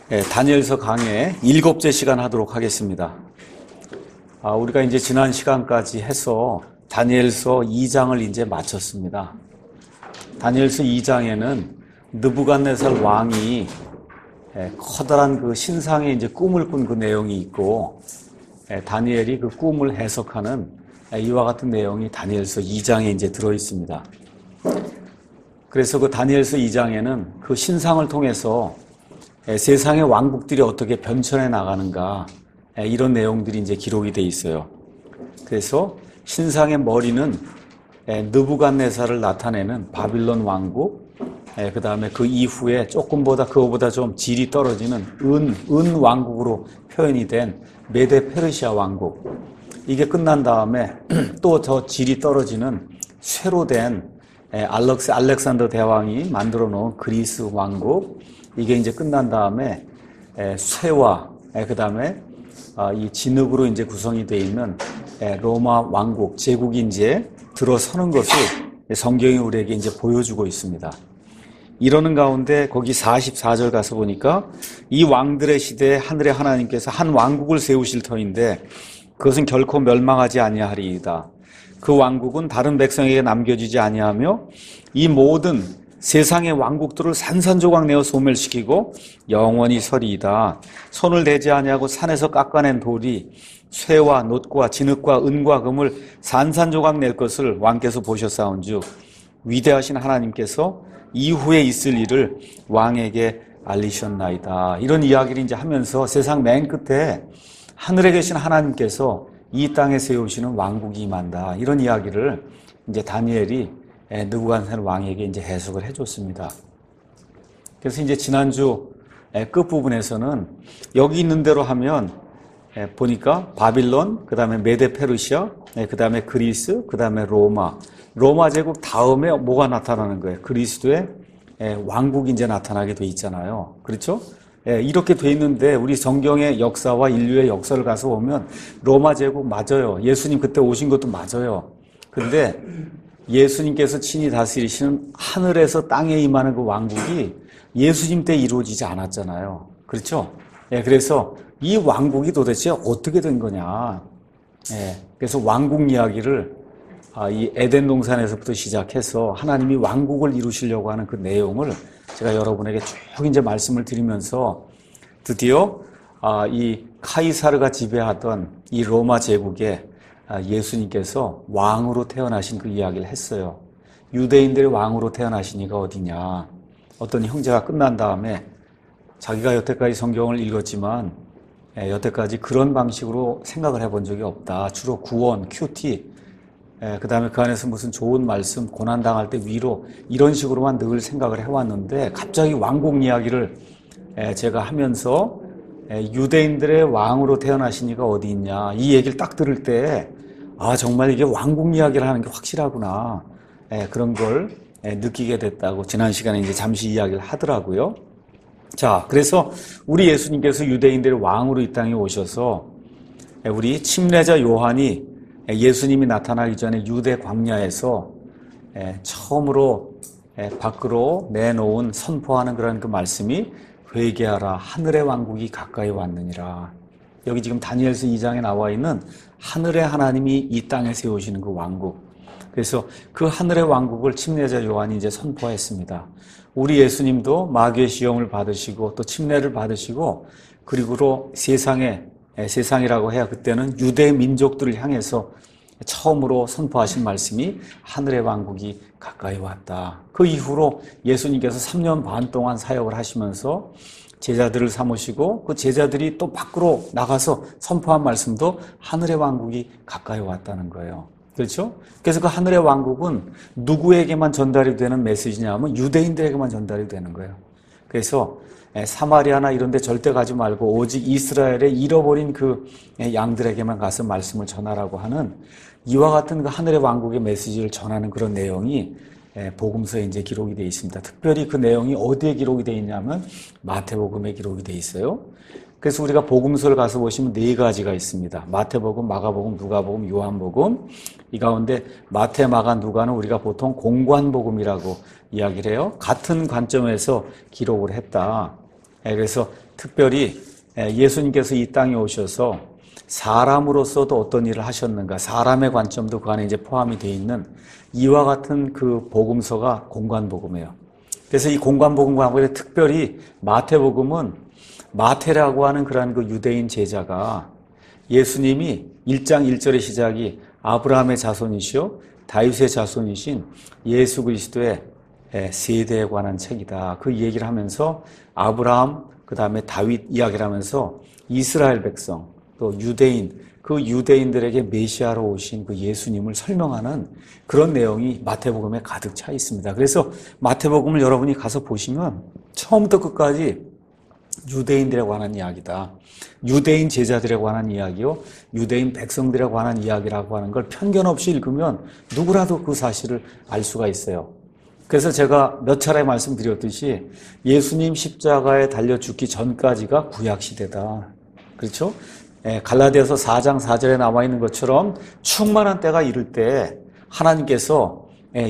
다니엘서 강의 7째 시간 하도록 하겠습니다. 우리가 이제 지난 시간까지 해서 다니엘서 2장을 이제 마쳤습니다. 다니엘서 2장에는 느부갓네살 왕이 커다란 그 신상의 이제 꿈을 꾼 그 내용이 있고, 다니엘이 그 꿈을 해석하는 이와 같은 내용이 다니엘서 2장에 이제 들어 있습니다. 그래서 그 다니엘서 2장에는 그 신상을 통해서 세상의 왕국들이 어떻게 변천해 나가는가, 이런 내용들이 이제 기록이 돼 있어요. 그래서 신상의 머리는 느부갓네살을 나타내는 바빌론 왕국, 그 다음에 그 이후에 그거보다 좀 질이 떨어지는 은 왕국으로 표현이 된 메데 페르시아 왕국. 이게 끝난 다음에 또 더 질이 떨어지는 쇠로 된 알렉산더 대왕이 만들어 놓은 그리스 왕국. 이게 이제 끝난 다음에 쇠와 그 다음에 이 진흙으로 이제 구성이 되어 있는 로마 왕국 제국이 이제 들어서는 것을 성경이 우리에게 이제 보여주고 있습니다. 이러는 가운데 거기 44절 가서 보니까 이 왕들의 시대에 하늘의 하나님께서 한 왕국을 세우실 터인데 그것은 결코 멸망하지 아니하리이다. 그 왕국은 다른 백성에게 남겨지지 아니하며 이 모든 세상의 왕국들을 산산조각 내어 소멸시키고 영원히 서리이다. 손을 대지 아니하고 산에서 깎아낸 돌이 쇠와 놋과 진흙과 은과 금을 산산조각 낼 것을 왕께서 보셨사온즉 위대하신 하나님께서 이후에 있을 일을 왕에게 알리셨나이다. 이런 이야기를 이제 하면서 세상 맨 끝에 하늘에 계신 하나님께서 이 땅에 세우시는 왕국이 임한다. 이런 이야기를 이제 다니엘이 느부갓네살 왕에게 이제 해석을 해줬습니다. 그래서 이제 지난주 끝부분에서는 여기 있는 대로 하면 보니까 바빌론, 그 다음에 메데 페르시아, 그 다음에 그리스, 그 다음에 로마 제국 다음에 뭐가 나타나는 거예요? 그리스도의 왕국이 이제 나타나게 돼 있잖아요. 그렇죠? 이렇게 돼 있는데 우리 성경의 역사와 인류의 역사를 가서 보면 로마 제국 맞아요. 예수님 그때 오신 것도 맞아요. 근데 예수님께서 친히 다스리시는 하늘에서 땅에 임하는 그 왕국이 예수님 때 이루어지지 않았잖아요. 그렇죠? 그래서 이 왕국이 도대체 어떻게 된 거냐. 그래서 왕국 이야기를 이 에덴 동산에서부터 시작해서 하나님이 왕국을 이루시려고 하는 그 내용을 제가 여러분에게 쭉 이제 말씀을 드리면서 드디어 이 카이사르가 지배하던 이 로마 제국에 예수님께서 왕으로 태어나신 그 이야기를 했어요. 유대인들의 왕으로 태어나신 이가 어디냐. 어떤 형제가 끝난 다음에 자기가 여태까지 성경을 읽었지만 여태까지 그런 방식으로 생각을 해본 적이 없다. 주로 구원, 큐티, 그 다음에 그 안에서 무슨 좋은 말씀, 고난당할 때 위로, 이런 식으로만 늘 생각을 해왔는데 갑자기 왕국 이야기를 제가 하면서 유대인들의 왕으로 태어나신 이가 어디 있냐, 이 얘기를 딱 들을 때 정말 이게 왕국 이야기를 하는 게 확실하구나, 그런 걸 느끼게 됐다고 지난 시간에 이제 잠시 이야기를 하더라고요. 자, 그래서 우리 예수님께서 유대인들의 왕으로 이 땅에 오셔서 우리 침례자 요한이 예수님이 나타나기 전에 유대 광야에서 처음으로 밖으로 내놓은 선포하는 그런 그 말씀이 회개하라, 하늘의 왕국이 가까이 왔느니라. 여기 지금 다니엘서 2장에 나와 있는 하늘의 하나님이 이 땅에 세우시는 그 왕국. 그래서 그 하늘의 왕국을 침례자 요한이 이제 선포했습니다. 우리 예수님도 마귀의 시험을 받으시고 또 침례를 받으시고 그리고 세상이라고 해야 그때는 유대 민족들을 향해서 처음으로 선포하신 말씀이 하늘의 왕국이 가까이 왔다. 그 이후로 예수님께서 3년 반 동안 사역을 하시면서 제자들을 삼으시고 그 제자들이 또 밖으로 나가서 선포한 말씀도 하늘의 왕국이 가까이 왔다는 거예요. 그렇죠? 그래서 그 하늘의 왕국은 누구에게만 전달이 되는 메시지냐면 유대인들에게만 전달이 되는 거예요. 그래서 사마리아나 이런 데 절대 가지 말고 오직 이스라엘의 잃어버린 그 양들에게만 가서 말씀을 전하라고 하는 이와 같은 그 하늘의 왕국의 메시지를 전하는 그런 내용이 복음서에 이제 기록이 되어 있습니다. 특별히 그 내용이 어디에 기록이 되어 있냐면 마태복음에 기록이 되어 있어요. 그래서 우리가 복음서를 가서 보시면 4가지가 있습니다. 마태복음, 마가복음, 누가복음, 요한복음. 이 가운데 마태, 마가, 누가는 우리가 보통 공관복음이라고 이야기를 해요. 같은 관점에서 기록을 했다. 그래서 특별히 예수님께서 이 땅에 오셔서 사람으로서도 어떤 일을 하셨는가, 사람의 관점도 그 안에 이제 포함이 되어 있는 이와 같은 그 복음서가 공관복음이에요. 그래서 이 공관복음과 특별히 마태복음은 마태라고 하는 그러한 그 유대인 제자가 예수님이 1장 1절의 시작이 아브라함의 자손이시오 다윗의 자손이신 예수 그리스도의 세대에 관한 책이다. 그 얘기를 하면서 아브라함, 그 다음에 다윗 이야기를 하면서 이스라엘 백성, 또 유대인, 그 유대인들에게 메시아로 오신 그 예수님을 설명하는 그런 내용이 마태복음에 가득 차 있습니다. 그래서 마태복음을 여러분이 가서 보시면 처음부터 끝까지 유대인들에 관한 이야기다. 유대인 제자들에 관한 이야기요, 유대인 백성들에 관한 이야기라고 하는 걸 편견 없이 읽으면 누구라도 그 사실을 알 수가 있어요. 그래서 제가 몇 차례 말씀드렸듯이 예수님 십자가에 달려 죽기 전까지가 구약시대다. 그렇죠? 갈라디아서 4장 4절에 나와 있는 것처럼 충만한 때가 이를 때 하나님께서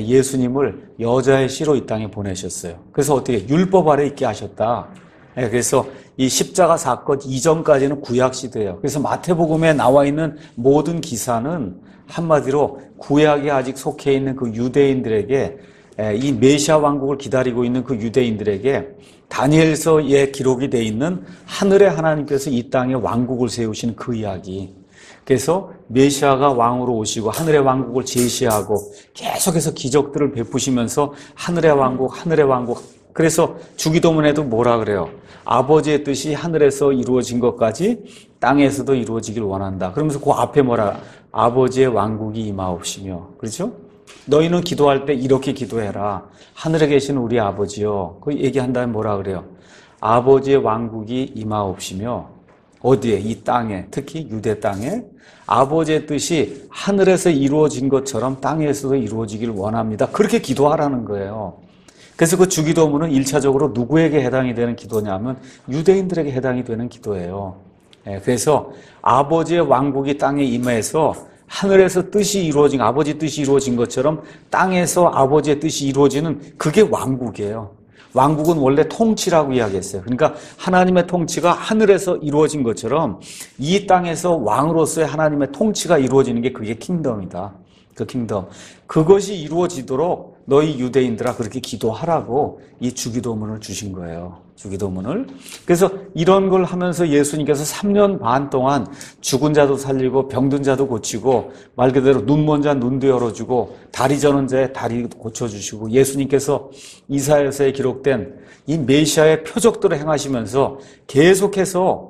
예수님을 여자의 씨로 이 땅에 보내셨어요. 그래서 어떻게 율법 아래 있게 하셨다. 그래서 이 십자가 사건 이전까지는 구약시대예요. 그래서 마태복음에 나와 있는 모든 기사는 한마디로 구약에 아직 속해 있는 그 유대인들에게, 이 메시아 왕국을 기다리고 있는 그 유대인들에게 다니엘서에 기록이 되어 있는 하늘의 하나님께서 이 땅에 왕국을 세우신 그 이야기. 그래서 메시아가 왕으로 오시고 하늘의 왕국을 제시하고 계속해서 기적들을 베푸시면서 하늘의 왕국, 하늘의 왕국. 그래서 주기도문에도 뭐라 그래요? 아버지의 뜻이 하늘에서 이루어진 것까지 땅에서도 이루어지길 원한다. 그러면서 그 앞에 뭐라? 아버지의 왕국이 임하옵시며. 그렇죠? 너희는 기도할 때 이렇게 기도해라. 하늘에 계신 우리 아버지요. 그 얘기한 다음에 뭐라 그래요? 아버지의 왕국이 임하옵시며. 어디에? 이 땅에, 특히 유대 땅에 아버지의 뜻이 하늘에서 이루어진 것처럼 땅에서도 이루어지길 원합니다. 그렇게 기도하라는 거예요. 그래서 그 주기도문은 1차적으로 누구에게 해당이 되는 기도냐면 유대인들에게 해당이 되는 기도예요. 그래서 아버지의 왕국이 땅에 임해서 하늘에서 뜻이 이루어진, 아버지 뜻이 이루어진 것처럼 땅에서 아버지의 뜻이 이루어지는 그게 왕국이에요. 왕국은 원래 통치라고 이야기했어요. 그러니까 하나님의 통치가 하늘에서 이루어진 것처럼 이 땅에서 왕으로서의 하나님의 통치가 이루어지는 게 그게 킹덤이다. 그 킹덤. 그것이 이루어지도록 너희 유대인들아 그렇게 기도하라고 이 주기도문을 주신 거예요. 주기도문을. 그래서 이런 걸 하면서 예수님께서 3년 반 동안 죽은 자도 살리고 병든 자도 고치고 말 그대로 눈먼 자 눈도 열어주고 다리 저는 자의 다리 고쳐주시고 예수님께서 이사야서에 기록된 이 메시아의 표적들을 행하시면서 계속해서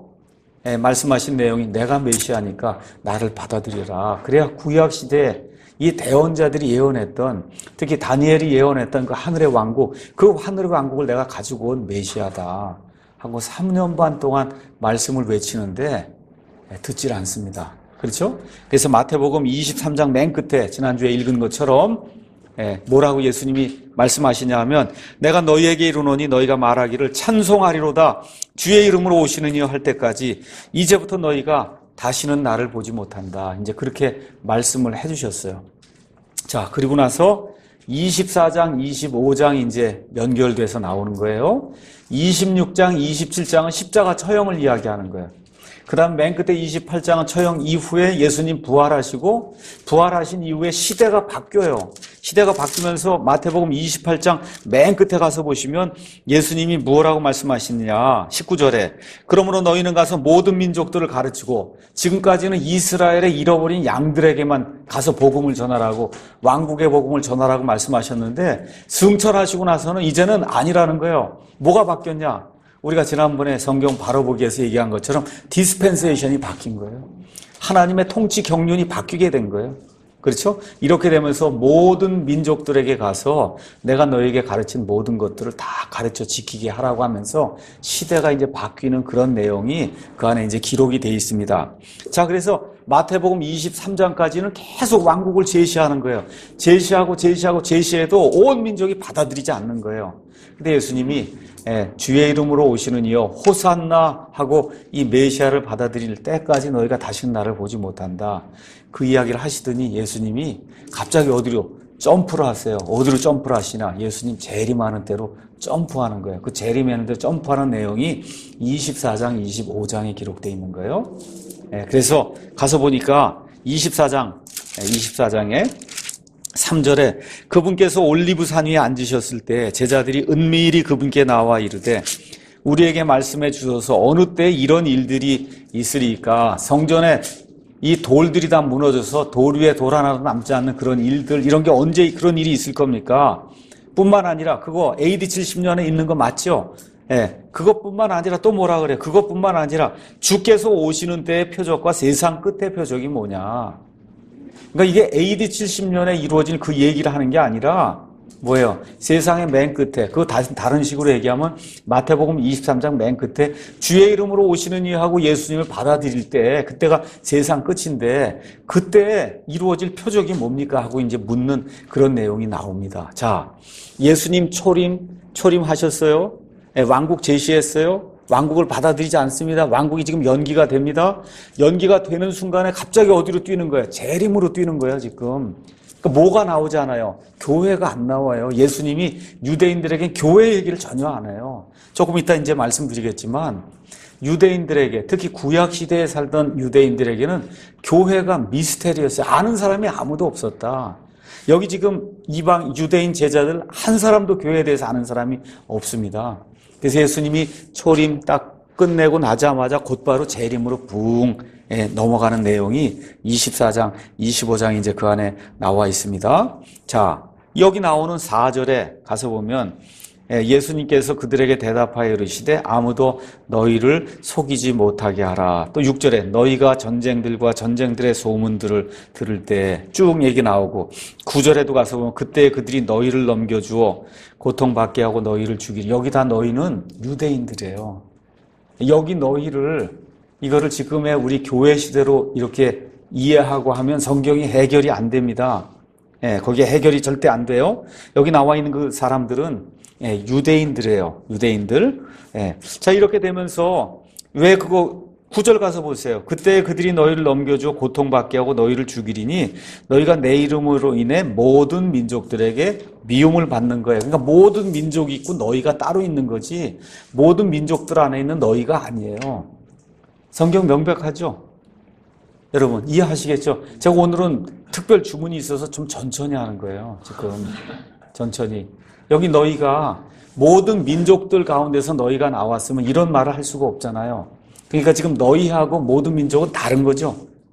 말씀하신 내용이 내가 메시아니까 나를 받아들여라. 그래야 구약시대에 이 대언자들이 예언했던, 특히 다니엘이 예언했던 그 하늘의 왕국, 그 하늘의 왕국을 내가 가지고 온 메시아다 하고 3년 반 동안 말씀을 외치는데 듣질 않습니다. 그렇죠? 그래서 마태복음 23장 맨 끝에 지난주에 읽은 것처럼 뭐라고 예수님이 말씀하시냐 하면 내가 너희에게 이르노니 너희가 말하기를 찬송하리로다 주의 이름으로 오시는 이여 할 때까지 이제부터 너희가 다시는 나를 보지 못한다. 이제 그렇게 말씀을 해주셨어요. 자, 그리고 나서 24장, 25장 이제 연결돼서 나오는 거예요. 26장, 27장은 십자가 처형을 이야기하는 거예요. 그 다음 맨 끝에 28장은 처형 이후에 예수님 부활하시고 부활하신 이후에 시대가 바뀌어요. 시대가 바뀌면서 마태복음 28장 맨 끝에 가서 보시면 예수님이 뭐라고 말씀하시느냐 19절에 그러므로 너희는 가서 모든 민족들을 가르치고 지금까지는 이스라엘의 잃어버린 양들에게만 가서 복음을 전하라고 왕국의 복음을 전하라고 말씀하셨는데 승천하시고 나서는 이제는 아니라는 거예요. 뭐가 바뀌었냐? 우리가 지난번에 성경 바로보기에서 얘기한 것처럼 디스펜세이션이 바뀐 거예요. 하나님의 통치 경륜이 바뀌게 된 거예요. 그렇죠? 이렇게 되면서 모든 민족들에게 가서 내가 너에게 가르친 모든 것들을 다 가르쳐 지키게 하라고 하면서 시대가 이제 바뀌는 그런 내용이 그 안에 이제 기록이 되어 있습니다. 자, 그래서 마태복음 23장까지는 계속 왕국을 제시하는 거예요. 제시해도 온 민족이 받아들이지 않는 거예요. 근데 예수님이 주의 이름으로 오시는 이여 호산나 하고 이 메시아를 받아들일 때까지 너희가 다시는 나를 보지 못한다. 그 이야기를 하시더니 예수님이 갑자기 어디로 점프를 하세요. 어디로 점프를 하시나? 예수님 재림하는 대로 점프하는 거예요. 그 재림하는 대로 점프하는 내용이 24장, 25장에 기록되어 있는 거예요. 그래서 가서 보니까 24장에 3절에 그분께서 올리브산 위에 앉으셨을 때 제자들이 은밀히 그분께 나와 이르되 우리에게 말씀해 주셔서 어느 때 이런 일들이 있으리까? 성전에 이 돌들이 다 무너져서 돌 위에 돌 하나도 남지 않는 그런 일들, 이런 게 언제 그런 일이 있을 겁니까? 뿐만 아니라 그거 AD 70년에 있는 거 맞죠? 그것뿐만 아니라 또 뭐라 그래? 그것뿐만 아니라 주께서 오시는 때의 표적과 세상 끝의 표적이 뭐냐? 그러니까 이게 AD 70년에 이루어질 그 얘기를 하는 게 아니라 뭐예요? 세상의 맨 끝에, 그거 다른 식으로 얘기하면 마태복음 23장 맨 끝에 주의 이름으로 오시는 이 하고 예수님을 받아들일 때 그때가 세상 끝인데 그때 이루어질 표적이 뭡니까? 하고 이제 묻는 그런 내용이 나옵니다. 자, 예수님 초림하셨어요? 왕국 제시했어요? 왕국을 받아들이지 않습니다. 왕국이 지금 연기가 됩니다. 연기가 되는 순간에 갑자기 어디로 뛰는 거예요? 재림으로 뛰는 거예요, 지금. 그러니까 뭐가 나오지 않아요? 교회가 안 나와요. 예수님이 유대인들에게 교회 얘기를 전혀 안 해요. 조금 이따 이제 말씀드리겠지만 유대인들에게, 특히 구약 시대에 살던 유대인들에게는 교회가 미스테리였어요. 아는 사람이 아무도 없었다. 여기 지금 이방 유대인 제자들 한 사람도 교회에 대해서 아는 사람이 없습니다. 그래서 예수님이 초림 딱 끝내고 나자마자 곧바로 재림으로 붕 넘어가는 내용이 24장, 25장 이제 그 안에 나와 있습니다. 자, 여기 나오는 4절에 가서 보면 예수님께서 그들에게 대답하여 이르시되 아무도 너희를 속이지 못하게 하라. 또 6절에 너희가 전쟁들과 전쟁들의 소문들을 들을 때 쭉 얘기 나오고 9절에도 가서 보면 그때 그들이 너희를 넘겨주어 고통받게 하고 너희를 죽이리. 여기 다 너희는 유대인들이에요. 여기 너희를 이거를 지금의 우리 교회 시대로 이렇게 이해하고 하면 성경이 해결이 안 됩니다. 거기에 해결이 절대 안 돼요. 여기 나와 있는 그 사람들은 유대인들이에요. 유대인들. 자, 이렇게 되면서 왜 그거 9절 가서 보세요. 그때 그들이 너희를 넘겨주어 고통받게 하고 너희를 죽이리니 너희가 내 이름으로 인해 모든 민족들에게 미움을 받는 거예요. 그러니까 모든 민족이 있고 너희가 따로 있는 거지 모든 민족들 안에 있는 너희가 아니에요. 성경 명백하죠? 여러분 이해하시겠죠? 제가 오늘은 특별 주문이 있어서 좀 천천히 하는 거예요. 지금 천천히. 여기 너희가 모든 민족들 가운데서 너희가 나왔으면 이런 말을 할 수가 없잖아요. 그러니까 지금 너희하고 모든 민족은 다른 거죠.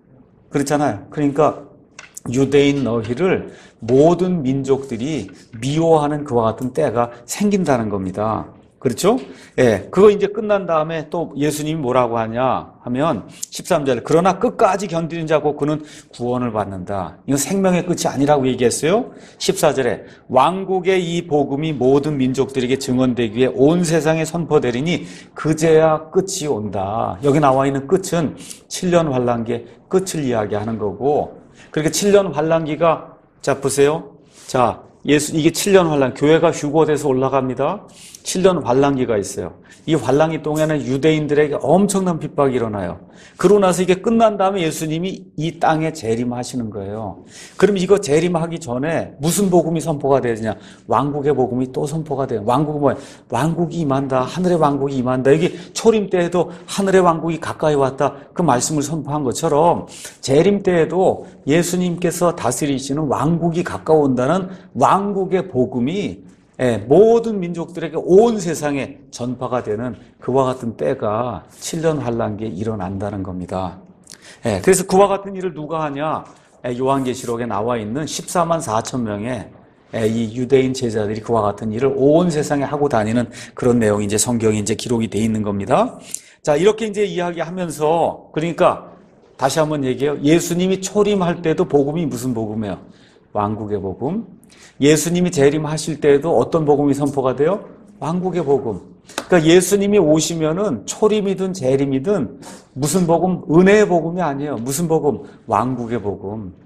그렇잖아요. 그러니까 유대인 너희를 모든 민족들이 미워하는 그와 같은 때가 생긴다는 겁니다. 그렇죠? 그거 이제 끝난 다음에 또 예수님이 뭐라고 하냐 하면 13절 그러나 끝까지 견디는 자고 그는 구원을 받는다. 이건 생명의 끝이 아니라고 얘기했어요. 14절에 왕국의 이 복음이 모든 민족들에게 증언되기 위해 온 세상에 선포되리니 그제야 끝이 온다. 여기 나와 있는 끝은 7년 환란기의 끝을 이야기하는 거고 그렇게 7년 환란기가 자 보세요. 자 이게 7년 환란 교회가 휴거돼서 올라갑니다. 7년 환란기가 있어요. 이 환란기 동안에는 유대인들에게 엄청난 핍박이 일어나요. 그러고 나서 이게 끝난 다음에 예수님이 이 땅에 재림하시는 거예요. 그럼 이거 재림하기 전에 무슨 복음이 선포가 되느냐? 왕국의 복음이 또 선포가 돼요. 왕국은 뭐예요? 왕국이 임한다. 하늘의 왕국이 임한다. 이게 초림 때에도 하늘의 왕국이 가까이 왔다. 그 말씀을 선포한 것처럼 재림 때에도 예수님께서 다스리시는 왕국이 가까워온다는 왕국의 복음이 모든 민족들에게 온 세상에 전파가 되는 그와 같은 때가 7년 환란기에 일어난다는 겁니다. 그래서 그와 같은 일을 누가 하냐? 요한계시록에 나와 있는 14만 4천 명의 이 유대인 제자들이 그와 같은 일을 온 세상에 하고 다니는 그런 내용이 이제 성경에 이제 기록이 돼 있는 겁니다. 자, 이렇게 이제 이야기하면서 그러니까 다시 한번 얘기해요. 예수님이 초림할 때도 복음이 무슨 복음이에요? 왕국의 복음. 예수님이 재림하실 때에도 어떤 복음이 선포가 돼요? 왕국의 복음. 그러니까 예수님이 오시면은 초림이든 재림이든 무슨 복음? 은혜의 복음이 아니에요. 무슨 복음? 왕국의 복음.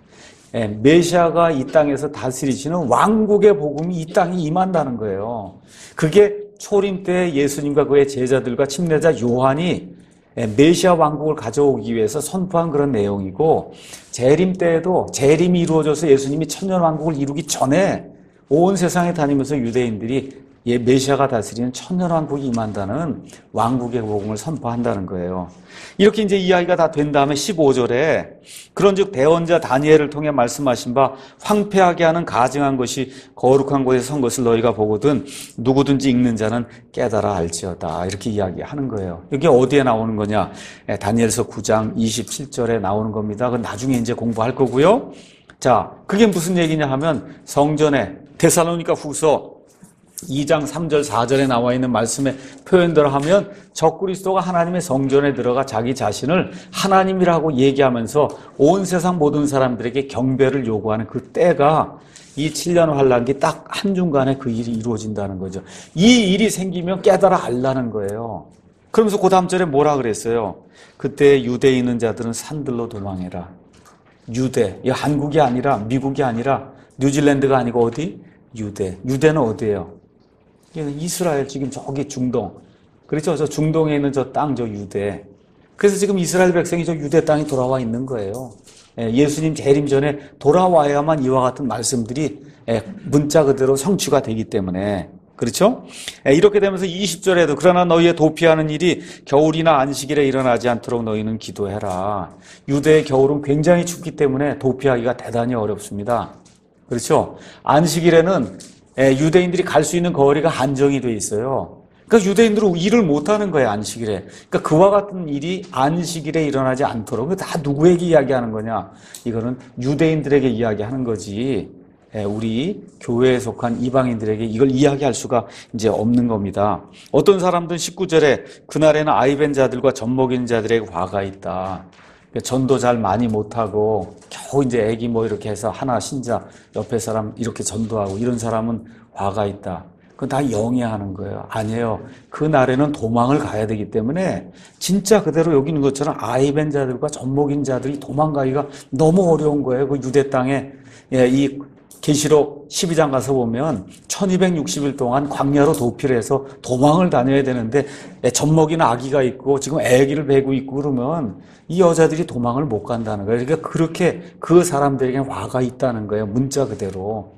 메시아가 이 땅에서 다스리시는 왕국의 복음이 이 땅에 임한다는 거예요. 그게 초림 때 예수님과 그의 제자들과 침례자 요한이 메시아 왕국을 가져오기 위해서 선포한 그런 내용이고, 재림 때에도 재림이 이루어져서 예수님이 천년 왕국을 이루기 전에 온 세상에 다니면서 유대인들이 메시아가 다스리는 천년 왕국이 임한다는 왕국의 복음을 선포한다는 거예요. 이렇게 이제 이야기가 다 된 다음에 15절에 그런즉 대언자 다니엘을 통해 말씀하신 바 황폐하게 하는 가증한 것이 거룩한 곳에 선 것을 너희가 보거든 누구든지 읽는 자는 깨달아 알지어다. 이렇게 이야기하는 거예요. 이게 어디에 나오는 거냐? 다니엘서 9장 27절에 나오는 겁니다. 그건 나중에 이제 공부할 거고요. 자, 그게 무슨 얘기냐 하면 성전에 데살로니가 후서 2장 3절 4절에 나와 있는 말씀의 표현대로 하면 적그리스도가 하나님의 성전에 들어가 자기 자신을 하나님이라고 얘기하면서 온 세상 모든 사람들에게 경배를 요구하는 그 때가 이 7년 환란기 딱 한중간에 그 일이 이루어진다는 거죠. 이 일이 생기면 깨달아 알라는 거예요. 그러면서 그 다음 절에 뭐라 그랬어요? 그때 유대에 있는 자들은 산들로 도망해라. 유대, 이 한국이 아니라 미국이 아니라 뉴질랜드가 아니고 어디? 유대. 유대는 어디예요? 이스라엘, 지금 저기 중동. 그렇죠? 저 중동에 있는 저 땅, 저 유대. 그래서 지금 이스라엘 백성이 저 유대 땅에 돌아와 있는 거예요. 예수님 재림 전에 돌아와야만 이와 같은 말씀들이 문자 그대로 성취가 되기 때문에. 그렇죠? 이렇게 되면서 20절에도 그러나 너희의 도피하는 일이 겨울이나 안식일에 일어나지 않도록 너희는 기도해라. 유대의 겨울은 굉장히 춥기 때문에 도피하기가 대단히 어렵습니다. 그렇죠? 안식일에는 유대인들이 갈 수 있는 거리가 한정이 돼 있어요. 그러니까 유대인들은 일을 못하는 거예요, 안식일에. 그러니까 그와 같은 일이 안식일에 일어나지 않도록. 다 누구에게 이야기하는 거냐? 이거는 유대인들에게 이야기하는 거지. 우리 교회에 속한 이방인들에게 이걸 이야기할 수가 이제 없는 겁니다. 어떤 사람들은 19절에 그날에는 아이벤 자들과 젖먹이는 자들에게 화가 있다. 전도 잘 많이 못하고 겨우 이제 애기 뭐 이렇게 해서 하나 신자 옆에 사람 이렇게 전도하고 이런 사람은 화가 있다. 그건 다 영위하는 거예요. 아니에요. 그 날에는 도망을 가야 되기 때문에 진짜 그대로 여기 있는 것처럼 아이벤 자들과 젖먹인 자들이 도망가기가 너무 어려운 거예요. 그 유대 땅에 이 계시록 12장 가서 보면 1260일 동안 광야로 도피를 해서 도망을 다녀야 되는데 젖먹이는 아기가 있고 지금 애기를 베고 있고 그러면 이 여자들이 도망을 못 간다는 거예요. 그러니까 그렇게 그 사람들에게 화가 있다는 거예요. 문자 그대로.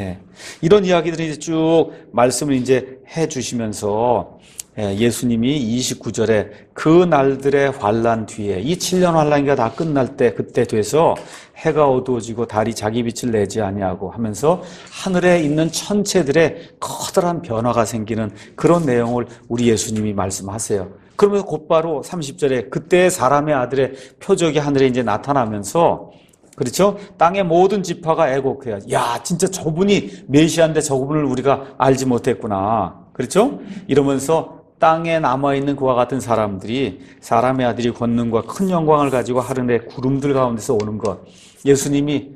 이런 이야기들이 이제 쭉 말씀을 이제 해 주시면서 예수님이 29절에 그 날들의 환란 뒤에 이 7년 환란기가 다 끝날 때 그때 돼서 해가 어두워지고 달이 자기 빛을 내지 아니하고 하면서 하늘에 있는 천체들의 커다란 변화가 생기는 그런 내용을 우리 예수님이 말씀하세요. 그러면서 곧바로 30절에 그때 사람의 아들의 표적이 하늘에 이제 나타나면서 그렇죠? 땅의 모든 지파가 애곡해요. 야, 진짜 저분이 메시아인데 저분을 우리가 알지 못했구나. 그렇죠? 이러면서 땅에 남아있는 그와 같은 사람들이 사람의 아들이 권능과 큰 영광을 가지고 하늘의 구름들 가운데서 오는 것. 예수님이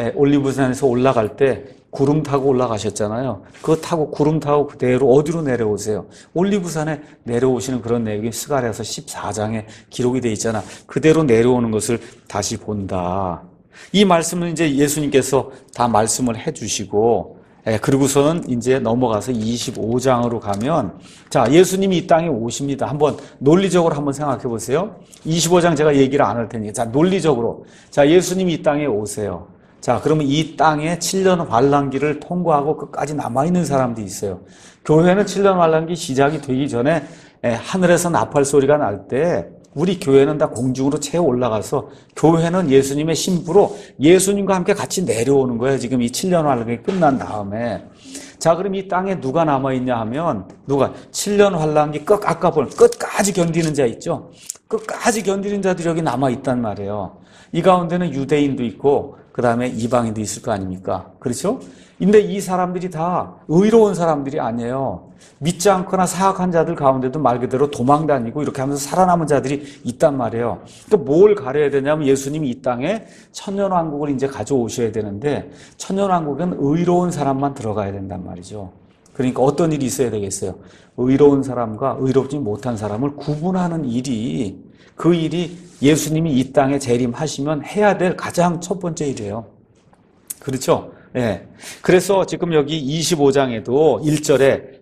올리브산에서 올라갈 때 구름 타고 올라가셨잖아요. 그거 타고 구름 타고 그대로 어디로 내려오세요? 올리브산에 내려오시는 그런 내용이 스가랴서 14장에 기록이 되어 있잖아. 그대로 내려오는 것을 다시 본다. 이 말씀은 이제 예수님께서 다 말씀을 해주시고 그리고서는 이제 넘어가서 25장으로 가면 자 예수님이 이 땅에 오십니다. 한번 논리적으로 한번 생각해 보세요. 25장 제가 얘기를 안 할 테니까 자 논리적으로 자 예수님이 이 땅에 오세요. 자 그러면 이 땅에 7년 환란기를 통과하고 끝까지 남아있는 사람들이 있어요. 교회는 7년 환란기 시작이 되기 전에 하늘에서 나팔 소리가 날 때 우리 교회는 다 공중으로 채워 올라가서 교회는 예수님의 신부로 예수님과 함께 같이 내려오는 거예요. 지금 이 7년 환란기 끝난 다음에. 자, 그럼 이 땅에 누가 남아있냐 하면 누가 7년 환란기 아까 본 끝까지 견디는 자 있죠. 끝까지 견디는 자들이 여기 남아있단 말이에요. 이 가운데는 유대인도 있고 그 다음에 이방인도 있을 거 아닙니까? 그렇죠? 근데 이 사람들이 다 의로운 사람들이 아니에요. 믿지 않거나 사악한 자들 가운데도 말 그대로 도망 다니고 이렇게 하면서 살아남은 자들이 있단 말이에요. 또 뭘 가려야 되냐면 예수님이 이 땅에 천년왕국을 이제 가져오셔야 되는데 천년왕국은 의로운 사람만 들어가야 된단 말이죠. 그러니까 어떤 일이 있어야 되겠어요? 의로운 사람과 의롭지 못한 사람을 구분하는 일이 그 일이 예수님이 이 땅에 재림하시면 해야 될 가장 첫 번째 일이에요. 그렇죠? 예. 그래서 지금 여기 25장에도 1절에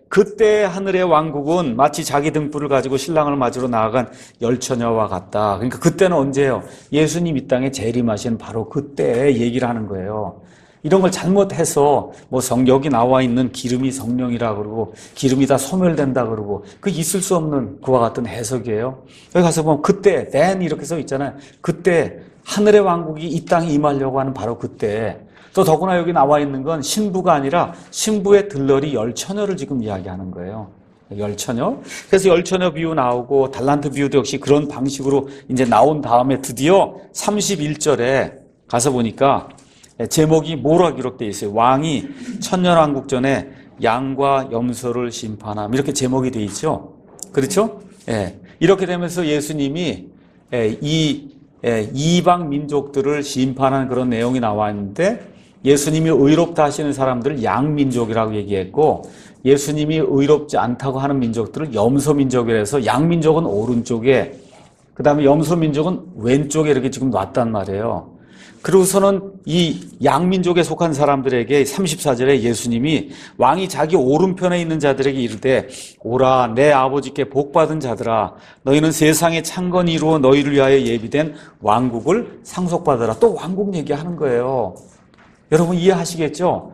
그때 하늘의 왕국은 마치 자기 등불을 가지고 신랑을 맞으러 나아간 열처녀와 같다. 그러니까 그때는 언제예요? 예수님 이 땅에 재림하신 바로 그때 얘기를 하는 거예요. 이런 걸 잘못해서 여기 나와 있는 기름이 성령이라 그러고 기름이 다 소멸된다 그러고 그 있을 수 없는 그와 같은 해석이에요. 여기 가서 보면 그때 then 이렇게 써 있잖아요. 그때 하늘의 왕국이 이 땅에 임하려고 하는 바로 그때. 또 더구나 여기 나와 있는 건 신부가 아니라 신부의 들러리 열처녀를 지금 이야기하는 거예요. 열처녀. 그래서 열처녀 비유 나오고 달란트 비유도 역시 그런 방식으로 이제 나온 다음에 드디어 31절에 가서 보니까 제목이 뭐라 기록되어 있어요? 왕이 천년왕국 전에 양과 염소를 심판함. 이렇게 제목이 되어 있죠. 그렇죠? 예. 이렇게 되면서 예수님이 이방 민족들을 심판하는 그런 내용이 나와 있는데 예수님이 의롭다 하시는 사람들을 양민족이라고 얘기했고 예수님이 의롭지 않다고 하는 민족들을 염소민족이라 해서 양민족은 오른쪽에 그 다음에 염소민족은 왼쪽에 이렇게 지금 놨단 말이에요. 그러고서는 이 양민족에 속한 사람들에게 34절에 예수님이 왕이 자기 오른편에 있는 자들에게 이르되 오라 내 아버지께 복받은 자들아 너희는 세상의 창건이 이루어 너희를 위하여 예비된 왕국을 상속받으라. 또 왕국 얘기하는 거예요. 여러분 이해하시겠죠?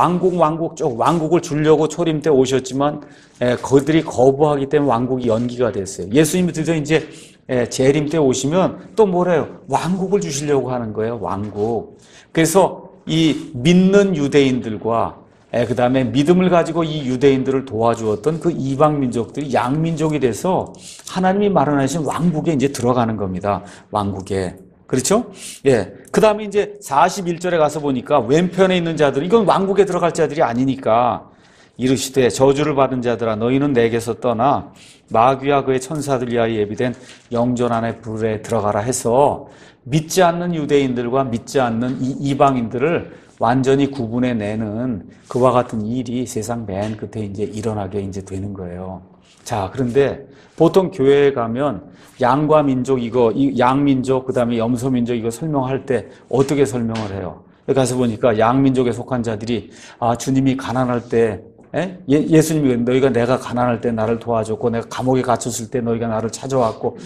왕국을 주려고 초림 때 오셨지만 그들이 거부하기 때문에 왕국이 연기가 됐어요. 예수님이 드디어 이제 재림 때 오시면 또 뭐래요? 왕국을 주시려고 하는 거예요. 왕국. 그래서 이 믿는 유대인들과 그 다음에 믿음을 가지고 이 유대인들을 도와주었던 그 이방 민족들이 양민족이 돼서 하나님이 마련하신 왕국에 이제 들어가는 겁니다. 왕국에. 그렇죠? 예. 그 다음에 이제 41절에 가서 보니까 왼편에 있는 자들, 이건 왕국에 들어갈 자들이 아니니까 이르시되 저주를 받은 자들아 너희는 내게서 떠나 마귀와 그의 천사들 위하여 예비된 영전 안의 불에 들어가라 해서 믿지 않는 유대인들과 믿지 않는 이 이방인들을 완전히 구분해 내는 그와 같은 일이 세상 맨 끝에 이제 일어나게 이제 되는 거예요. 자, 그런데 보통 교회에 가면 양과 민족 이 양민족 그다음에 염소민족 이거 설명할 때 어떻게 설명을 해요? 여기 가서 보니까 양민족에 속한 자들이 주님이 가난할 때 예수님이 너희가 내가 가난할 때 나를 도와줬고 내가 감옥에 갇혔을 때 너희가 나를 찾아왔고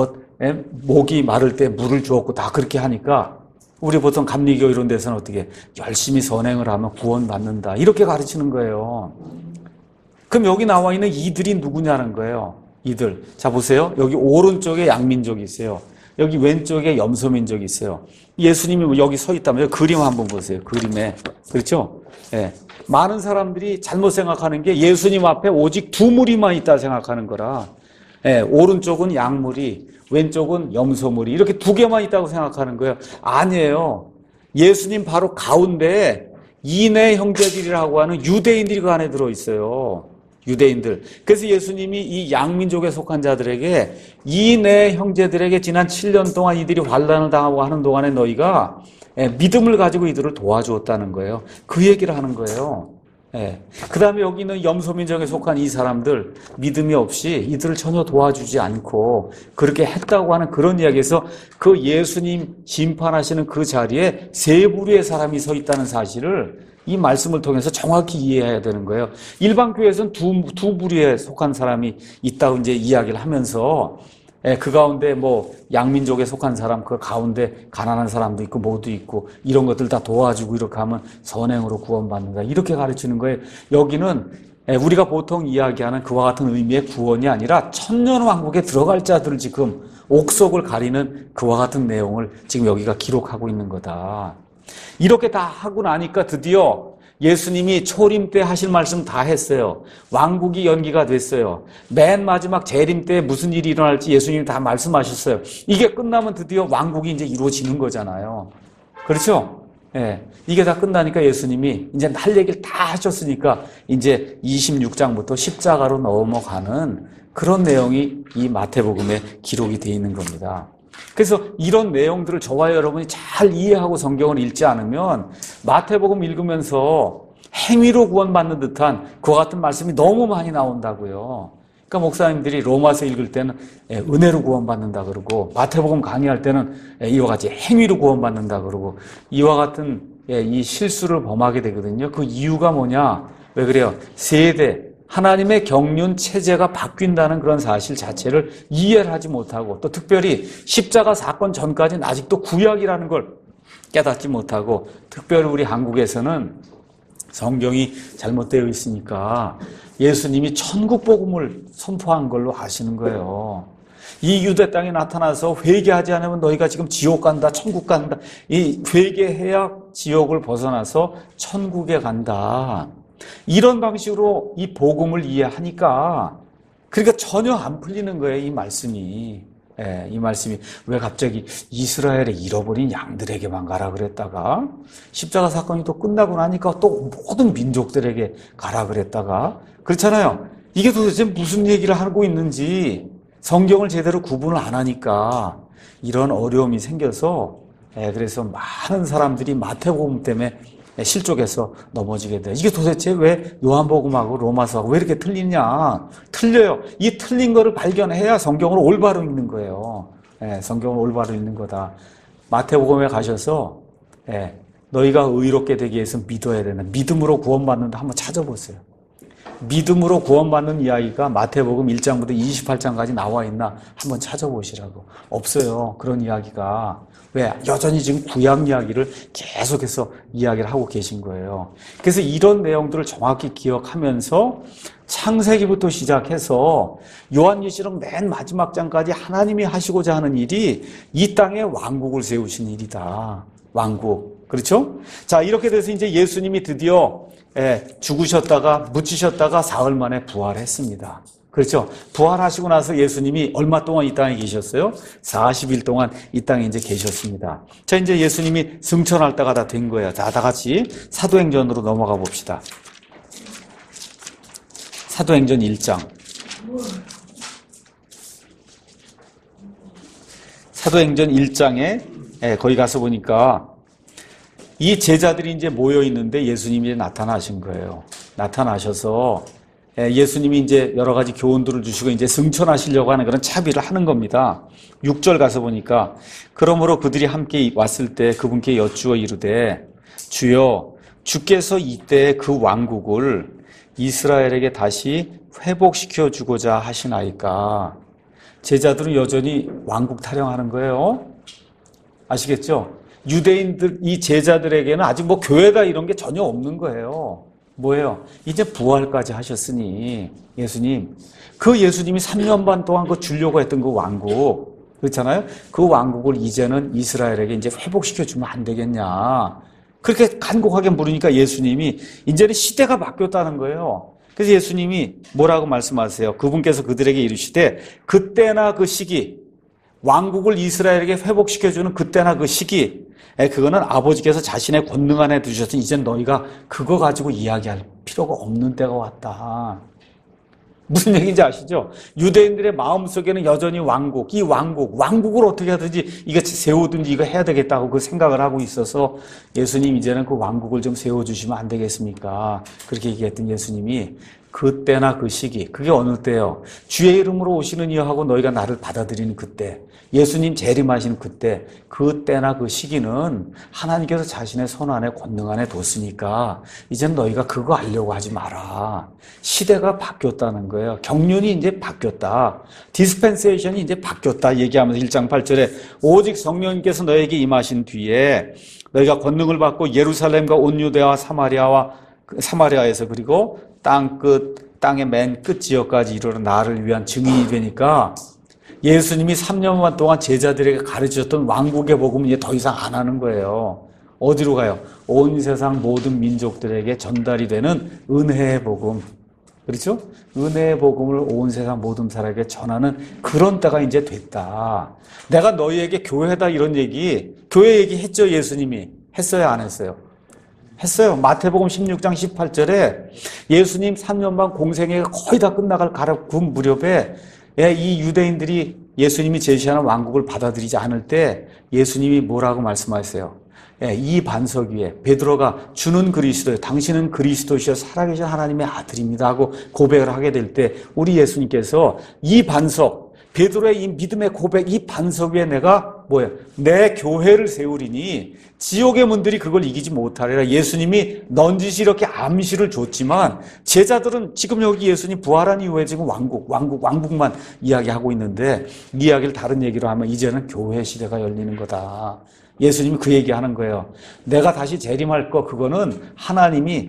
목이 마를 때 물을 주었고 다 그렇게 하니까 우리 보통 감리교 이런 데서는 어떻게 열심히 선행을 하면 구원받는다 이렇게 가르치는 거예요. 그럼 여기 나와 있는 이들이 누구냐는 거예요. 이들. 자 보세요. 여기 오른쪽에 양민족이 있어요. 여기 왼쪽에 염소민족이 있어요. 예수님이 여기 서 있다면 그림 한번 보세요. 그림에. 그렇죠? 예. 많은 사람들이 잘못 생각하는 게 예수님 앞에 오직 두 무리만 있다 생각하는 거라. 예. 오른쪽은 양무리, 왼쪽은 염소무리 이렇게 두 개만 있다고 생각하는 거예요. 아니에요. 예수님 바로 가운데에 이내 형제들이라고 하는 유대인들이 그 안에 들어있어요. 유대인들. 그래서 예수님이 이 양민족에 속한 자들에게 이내 형제들에게 지난 7년 동안 이들이 환난을 당하고 하는 동안에 너희가 믿음을 가지고 이들을 도와주었다는 거예요. 그 얘기를 하는 거예요. 그 다음에 여기 있는 염소민족에 속한 이 사람들 믿음이 없이 이들을 전혀 도와주지 않고 그렇게 했다고 하는 그런 이야기에서 그 예수님 심판하시는 그 자리에 세 부류의 사람이 서 있다는 사실을 이 말씀을 통해서 정확히 이해해야 되는 거예요. 일반 교회에서는 두 부류에 속한 사람이 있다고 이제 이야기를 하면서 그 가운데 양민족에 속한 사람, 그 가운데 가난한 사람도 있고 모두 있고 이런 것들 다 도와주고 이렇게 하면 선행으로 구원받는다. 이렇게 가르치는 거예요. 여기는 우리가 보통 이야기하는 그와 같은 의미의 구원이 아니라 천년왕국에 들어갈 자들을 지금 옥석을 가리는 그와 같은 내용을 지금 여기가 기록하고 있는 거다. 이렇게 다 하고 나니까 드디어 예수님이 초림 때 하실 말씀 다 했어요. 왕국이 연기가 됐어요. 맨 마지막 재림 때 무슨 일이 일어날지 예수님이 다 말씀하셨어요. 이게 끝나면 드디어 왕국이 이제 이루어지는 거잖아요. 그렇죠? 예. 이게 다 끝나니까 예수님이 이제 할 얘기를 다 하셨으니까 이제 26장부터 십자가로 넘어가는 그런 내용이 이 마태복음에 기록이 되어 있는 겁니다. 그래서 이런 내용들을 저와 여러분이 잘 이해하고 성경을 읽지 않으면 마태복음 읽으면서 행위로 구원받는 듯한 그와 같은 말씀이 너무 많이 나온다고요. 그러니까 목사님들이 로마서 읽을 때는 은혜로 구원받는다 그러고 마태복음 강의할 때는 이와 같이 행위로 구원받는다 그러고 이와 같은 이 실수를 범하게 되거든요. 그 이유가 뭐냐? 왜 그래요? 세대, 하나님의 경륜 체제가 바뀐다는 그런 사실 자체를 이해를 하지 못하고, 또 특별히 십자가 사건 전까지는 아직도 구약이라는 걸 깨닫지 못하고, 특별히 우리 한국에서는 성경이 잘못되어 있으니까 예수님이 천국 복음을 선포한 걸로 아시는 거예요. 이 유대 땅에 나타나서 회개하지 않으면 너희가 지금 지옥 간다, 천국 간다. 이 회개해야 지옥을 벗어나서 천국에 간다. 이런 방식으로 이 복음을 이해하니까, 그러니까 전혀 안 풀리는 거예요, 이 말씀이. 예, 이 말씀이 왜 갑자기 이스라엘의 잃어버린 양들에게만 가라 그랬다가 십자가 사건이 또 끝나고 나니까 또 모든 민족들에게 가라 그랬다가, 그렇잖아요. 이게 도대체 무슨 얘기를 하고 있는지 성경을 제대로 구분을 안 하니까 이런 어려움이 생겨서, 그래서 많은 사람들이 마태복음 때문에 실족해서 넘어지게 돼요. 이게 도대체 왜 요한복음하고 로마서하고 왜 이렇게 틀리냐? 틀려요. 이 틀린 거를 발견해야 성경을 올바로 읽는 거예요. 성경을 올바로 읽는 거다. 마태복음에 가셔서 너희가 의롭게 되기 위해서 믿어야 되는, 믿음으로 구원받는다 한번 찾아보세요. 믿음으로 구원받는 이야기가 마태복음 1장부터 28장까지 나와 있나 한번 찾아보시라고. 없어요, 그런 이야기가. 왜? 여전히 지금 구약 이야기를 계속해서 이야기를 하고 계신 거예요. 그래서 이런 내용들을 정확히 기억하면서 창세기부터 시작해서 요한계시록 맨 마지막 장까지 하나님이 하시고자 하는 일이 이 땅에 왕국을 세우신 일이다. 왕국. 그렇죠? 자, 이렇게 돼서 이제 예수님이 드디어 죽으셨다가 묻히셨다가 사흘 만에 부활했습니다. 그렇죠? 부활하시고 나서 예수님이 얼마 동안 이 땅에 계셨어요? 40일 동안 이 땅에 이제 계셨습니다. 자, 이제 예수님이 승천할 때가 다 된 거예요. 자, 다 같이 사도행전으로 넘어가 봅시다. 사도행전 1장. 사도행전 1장에 거기 가서 보니까 이 제자들이 이제 모여 있는데 예수님이 나타나신 거예요. 나타나셔서 예수님이 이제 여러 가지 교훈들을 주시고 이제 승천하시려고 하는 그런 차비를 하는 겁니다. 6절 가서 보니까 그러므로 그들이 함께 왔을 때 그분께 여쭈어 이르되 주여 주께서 이때 그 왕국을 이스라엘에게 다시 회복시켜 주고자 하시나이까. 제자들은 여전히 왕국 타령하는 거예요. 아시겠죠? 유대인들, 이 제자들에게는 아직 뭐 교회다 이런 게 전혀 없는 거예요. 뭐예요? 이제 부활까지 하셨으니 예수님, 그 예수님이 3년 반 동안 그 주려고 했던 그 왕국, 그렇잖아요? 그 왕국을 이제는 이스라엘에게 이제 회복시켜 주면 안 되겠냐. 그렇게 간곡하게 물으니까 예수님이 이제는 시대가 바뀌었다는 거예요. 그래서 예수님이 뭐라고 말씀하세요? 그분께서 그들에게 이르시되 그때나 그 시기, 왕국을 이스라엘에게 회복시켜주는 그때나 그 시기, 그거는 아버지께서 자신의 권능 안에 두셔서 이제 너희가 그거 가지고 이야기할 필요가 없는 때가 왔다. 무슨 얘기인지 아시죠? 유대인들의 마음속에는 여전히 왕국, 이 왕국을 어떻게 하든지 이거 세우든지 이거 해야 되겠다고 그 생각을 하고 있어서 예수님 이제는 그 왕국을 좀 세워주시면 안 되겠습니까? 그렇게 얘기했던 예수님이 그때나 그 시기, 그게 어느 때요? 주의 이름으로 오시는 이하고 너희가 나를 받아들이는 그때, 예수님 재림하시는 그때나 그 시기는 하나님께서 자신의 손 안에 권능 안에 뒀으니까 이제는 너희가 그거 하려고 하지 마라. 시대가 바뀌었다는 거예요. 경륜이 이제 바뀌었다. 디스펜세이션이 이제 바뀌었다 얘기하면서 1장 8절에 오직 성령님께서 너에게 임하신 뒤에 너희가 권능을 받고 예루살렘과 온 유대와 사마리아에서 그리고 땅의 맨 끝 지역까지 이르러 나를 위한 증인이 되니까 예수님이 3년 동안 제자들에게 가르치셨던 왕국의 복음은 이제 더 이상 안 하는 거예요. 어디로 가요? 온 세상 모든 민족들에게 전달이 되는 은혜의 복음. 그렇죠? 은혜의 복음을 온 세상 모든 사람에게 전하는 그런 때가 이제 됐다. 내가 너희에게 교회다 이런 얘기, 교회 얘기 했죠, 예수님이? 했어요, 안 했어요? 했어요. 마태복음 16장 18절에 예수님 3년 반 공생애가 거의 다 끝나갈 그 무렵에 이 유대인들이 예수님이 제시하는 왕국을 받아들이지 않을 때 예수님이 뭐라고 말씀하세요? 이 반석 위에 베드로가 주는 그리스도요, 당신은 그리스도시여 살아계신 하나님의 아들입니다 하고 고백을 하게 될 때 우리 예수님께서 이 반석, 베드로의 이 믿음의 고백, 이 반석 위에 내가 뭐예요? 내 교회를 세우리니 지옥의 문들이 그걸 이기지 못하리라. 예수님이 넌지시 이렇게 암시를 줬지만 제자들은 지금 여기 예수님 부활한 이후에 지금 왕국만 이야기하고 있는데 이 이야기를 다른 얘기로 하면 이제는 교회 시대가 열리는 거다. 예수님이 그 얘기하는 거예요. 내가 다시 재림할 거 그거는 하나님의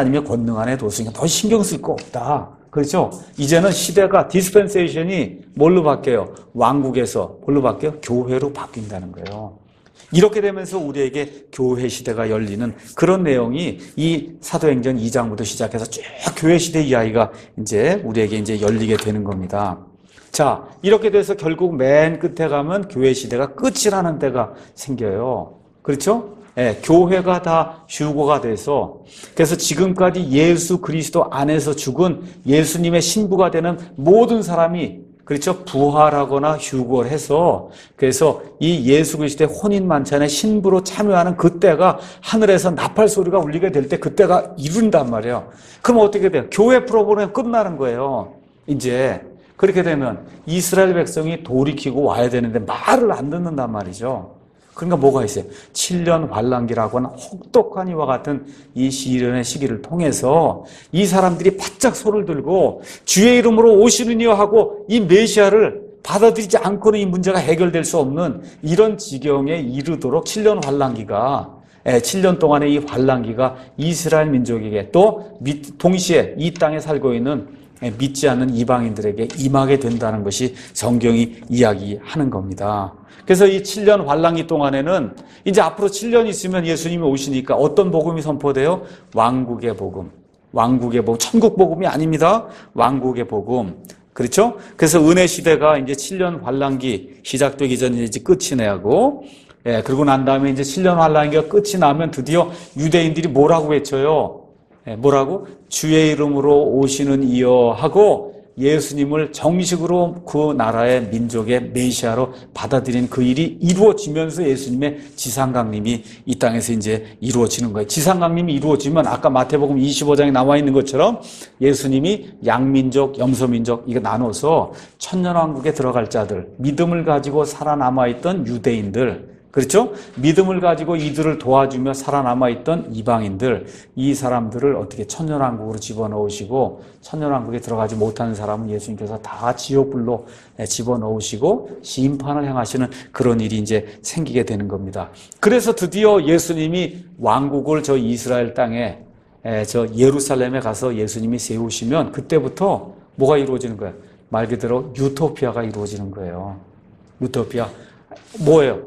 권능 안에 뒀으니까 더 신경 쓸 거 없다. 그렇죠? 이제는 시대가 디스펜세이션이 뭘로 바뀌어요? 왕국에서 뭘로 바뀌어요? 교회로 바뀐다는 거예요. 이렇게 되면서 우리에게 교회 시대가 열리는 그런 내용이 이 사도행전 2장부터 시작해서 쭉 교회 시대 이야기가 이제 우리에게 이제 열리게 되는 겁니다. 자, 이렇게 돼서 결국 맨 끝에 가면 교회 시대가 끝이라는 때가 생겨요. 그렇죠? 예, 교회가 다 휴거가 돼서 그래서 지금까지 예수 그리스도 안에서 죽은 예수님의 신부가 되는 모든 사람이 그렇죠? 부활하거나 휴거를 해서 그래서 이 예수 그리스도의 혼인 만찬에 신부로 참여하는 그때가 하늘에서 나팔 소리가 울리게 될 때 그때가 이룬단 말이에요. 그럼 어떻게 돼요? 교회 프로그램 끝나는 거예요. 이제 그렇게 되면 이스라엘 백성이 돌이키고 와야 되는데 말을 안 듣는단 말이죠. 그러니까 뭐가 있어요? 7년 환란기라고 하는 혹독한 이와 같은 이 시련의 시기를 통해서 이 사람들이 바짝 손을 들고 주의 이름으로 오시는 이여 하고 이 메시아를 받아들이지 않고는 이 문제가 해결될 수 없는 이런 지경에 이르도록 7년 환란기가 7년 동안의 이 환란기가 이스라엘 민족에게 또 동시에 이 땅에 살고 있는 믿지 않는 이방인들에게 임하게 된다는 것이 성경이 이야기하는 겁니다. 그래서 이 7년 환란기 동안에는 이제 앞으로 7년 있으면 예수님이 오시니까 어떤 복음이 선포돼요? 왕국의 복음. 왕국의 복음. 천국 복음이 아닙니다. 왕국의 복음. 그렇죠? 그래서 은혜 시대가 이제 7년 환란기 시작되기 전에 이제 끝이 나고 그러고 난 다음에 이제 7년 환란기가 끝이 나면 드디어 유대인들이 뭐라고 외쳐요? 뭐라고? 주의 이름으로 오시는 이여 하고 예수님을 정식으로 그 나라의 민족의 메시아로 받아들인 그 일이 이루어지면서 예수님의 지상강림이 이 땅에서 이제 이루어지는 거예요. 지상강림이 이루어지면 아까 마태복음 25장에 나와 있는 것처럼 예수님이 양민족, 염소민족 이거 나눠서 천년왕국에 들어갈 자들, 믿음을 가지고 살아남아있던 유대인들, 그렇죠? 믿음을 가지고 이들을 도와주며 살아남아있던 이방인들, 이 사람들을 어떻게 천년왕국으로 집어넣으시고 천년왕국에 들어가지 못하는 사람은 예수님께서 다 지옥불로 집어넣으시고 심판을 행하시는 그런 일이 이제 생기게 되는 겁니다. 그래서 드디어 예수님이 왕국을 저 이스라엘 땅에 저 예루살렘에 가서 예수님이 세우시면 그때부터 뭐가 이루어지는 거예요? 말 그대로 유토피아가 이루어지는 거예요. 유토피아. 뭐예요?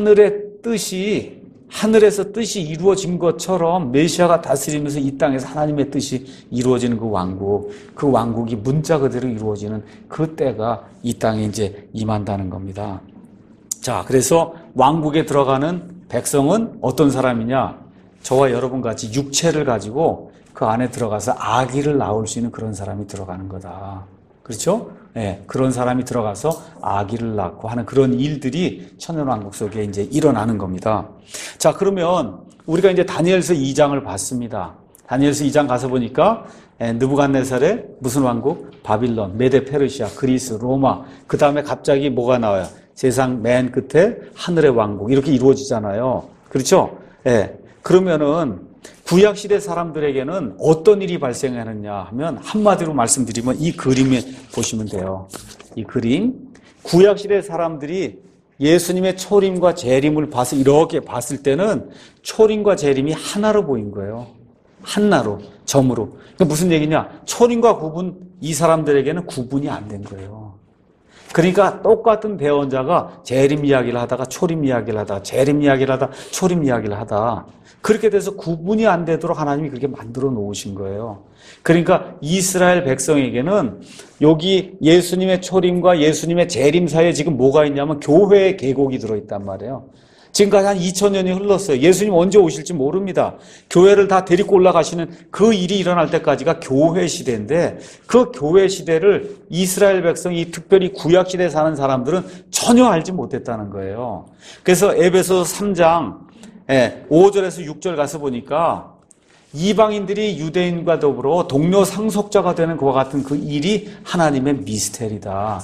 하늘에서 뜻이 이루어진 것처럼 메시아가 다스리면서 이 땅에서 하나님의 뜻이 이루어지는 그 왕국이 문자 그대로 이루어지는 그 때가 이 땅에 이제 임한다는 겁니다. 자, 그래서 왕국에 들어가는 백성은 어떤 사람이냐? 저와 여러분 같이 육체를 가지고 그 안에 들어가서 아기를 낳을 수 있는 그런 사람이 들어가는 거다. 그렇죠? 네, 그런 사람이 들어가서 아기를 낳고 하는 그런 일들이 천년왕국 속에 이제 일어나는 겁니다. 자, 그러면 우리가 이제 다니엘서 2장을 봤습니다. 다니엘서 2장 가서 보니까 느부갓네살의 무슨 왕국? 바빌론, 메데 페르시아, 그리스, 로마. 그 다음에 갑자기 뭐가 나와요? 세상 맨 끝에 하늘의 왕국 이렇게 이루어지잖아요. 그렇죠? 네. 그러면은 구약시대 사람들에게는 어떤 일이 발생하느냐 하면 한마디로 말씀드리면 이 그림에 보시면 돼요. 이 그림. 구약시대 사람들이 예수님의 초림과 재림을 봐서 이렇게 봤을 때는 초림과 재림이 하나로 보인 거예요. 하나로, 점으로. 그러니까 무슨 얘기냐? 초림과 구분, 이 사람들에게는 구분이 안 된 거예요. 그러니까 똑같은 대언자가 재림 이야기를 하다가 초림 이야기를 하다가 재림 이야기를 하다가 초림 이야기를 하다. 그렇게 돼서 구분이 안 되도록 하나님이 그렇게 만들어 놓으신 거예요. 그러니까 이스라엘 백성에게는 여기 예수님의 초림과 예수님의 재림 사이에 지금 뭐가 있냐면 교회의 계곡이 들어있단 말이에요. 지금까지 한 2000년이 흘렀어요. 예수님 언제 오실지 모릅니다. 교회를 다 데리고 올라가시는 그 일이 일어날 때까지가 교회 시대인데 그 교회 시대를 이스라엘 백성이 특별히 구약 시대에 사는 사람들은 전혀 알지 못했다는 거예요. 그래서 에베소서 3장 5절에서 6절 가서 보니까 이방인들이 유대인과 더불어 동료 상속자가 되는 그와 같은 그 일이 하나님의 미스테리다.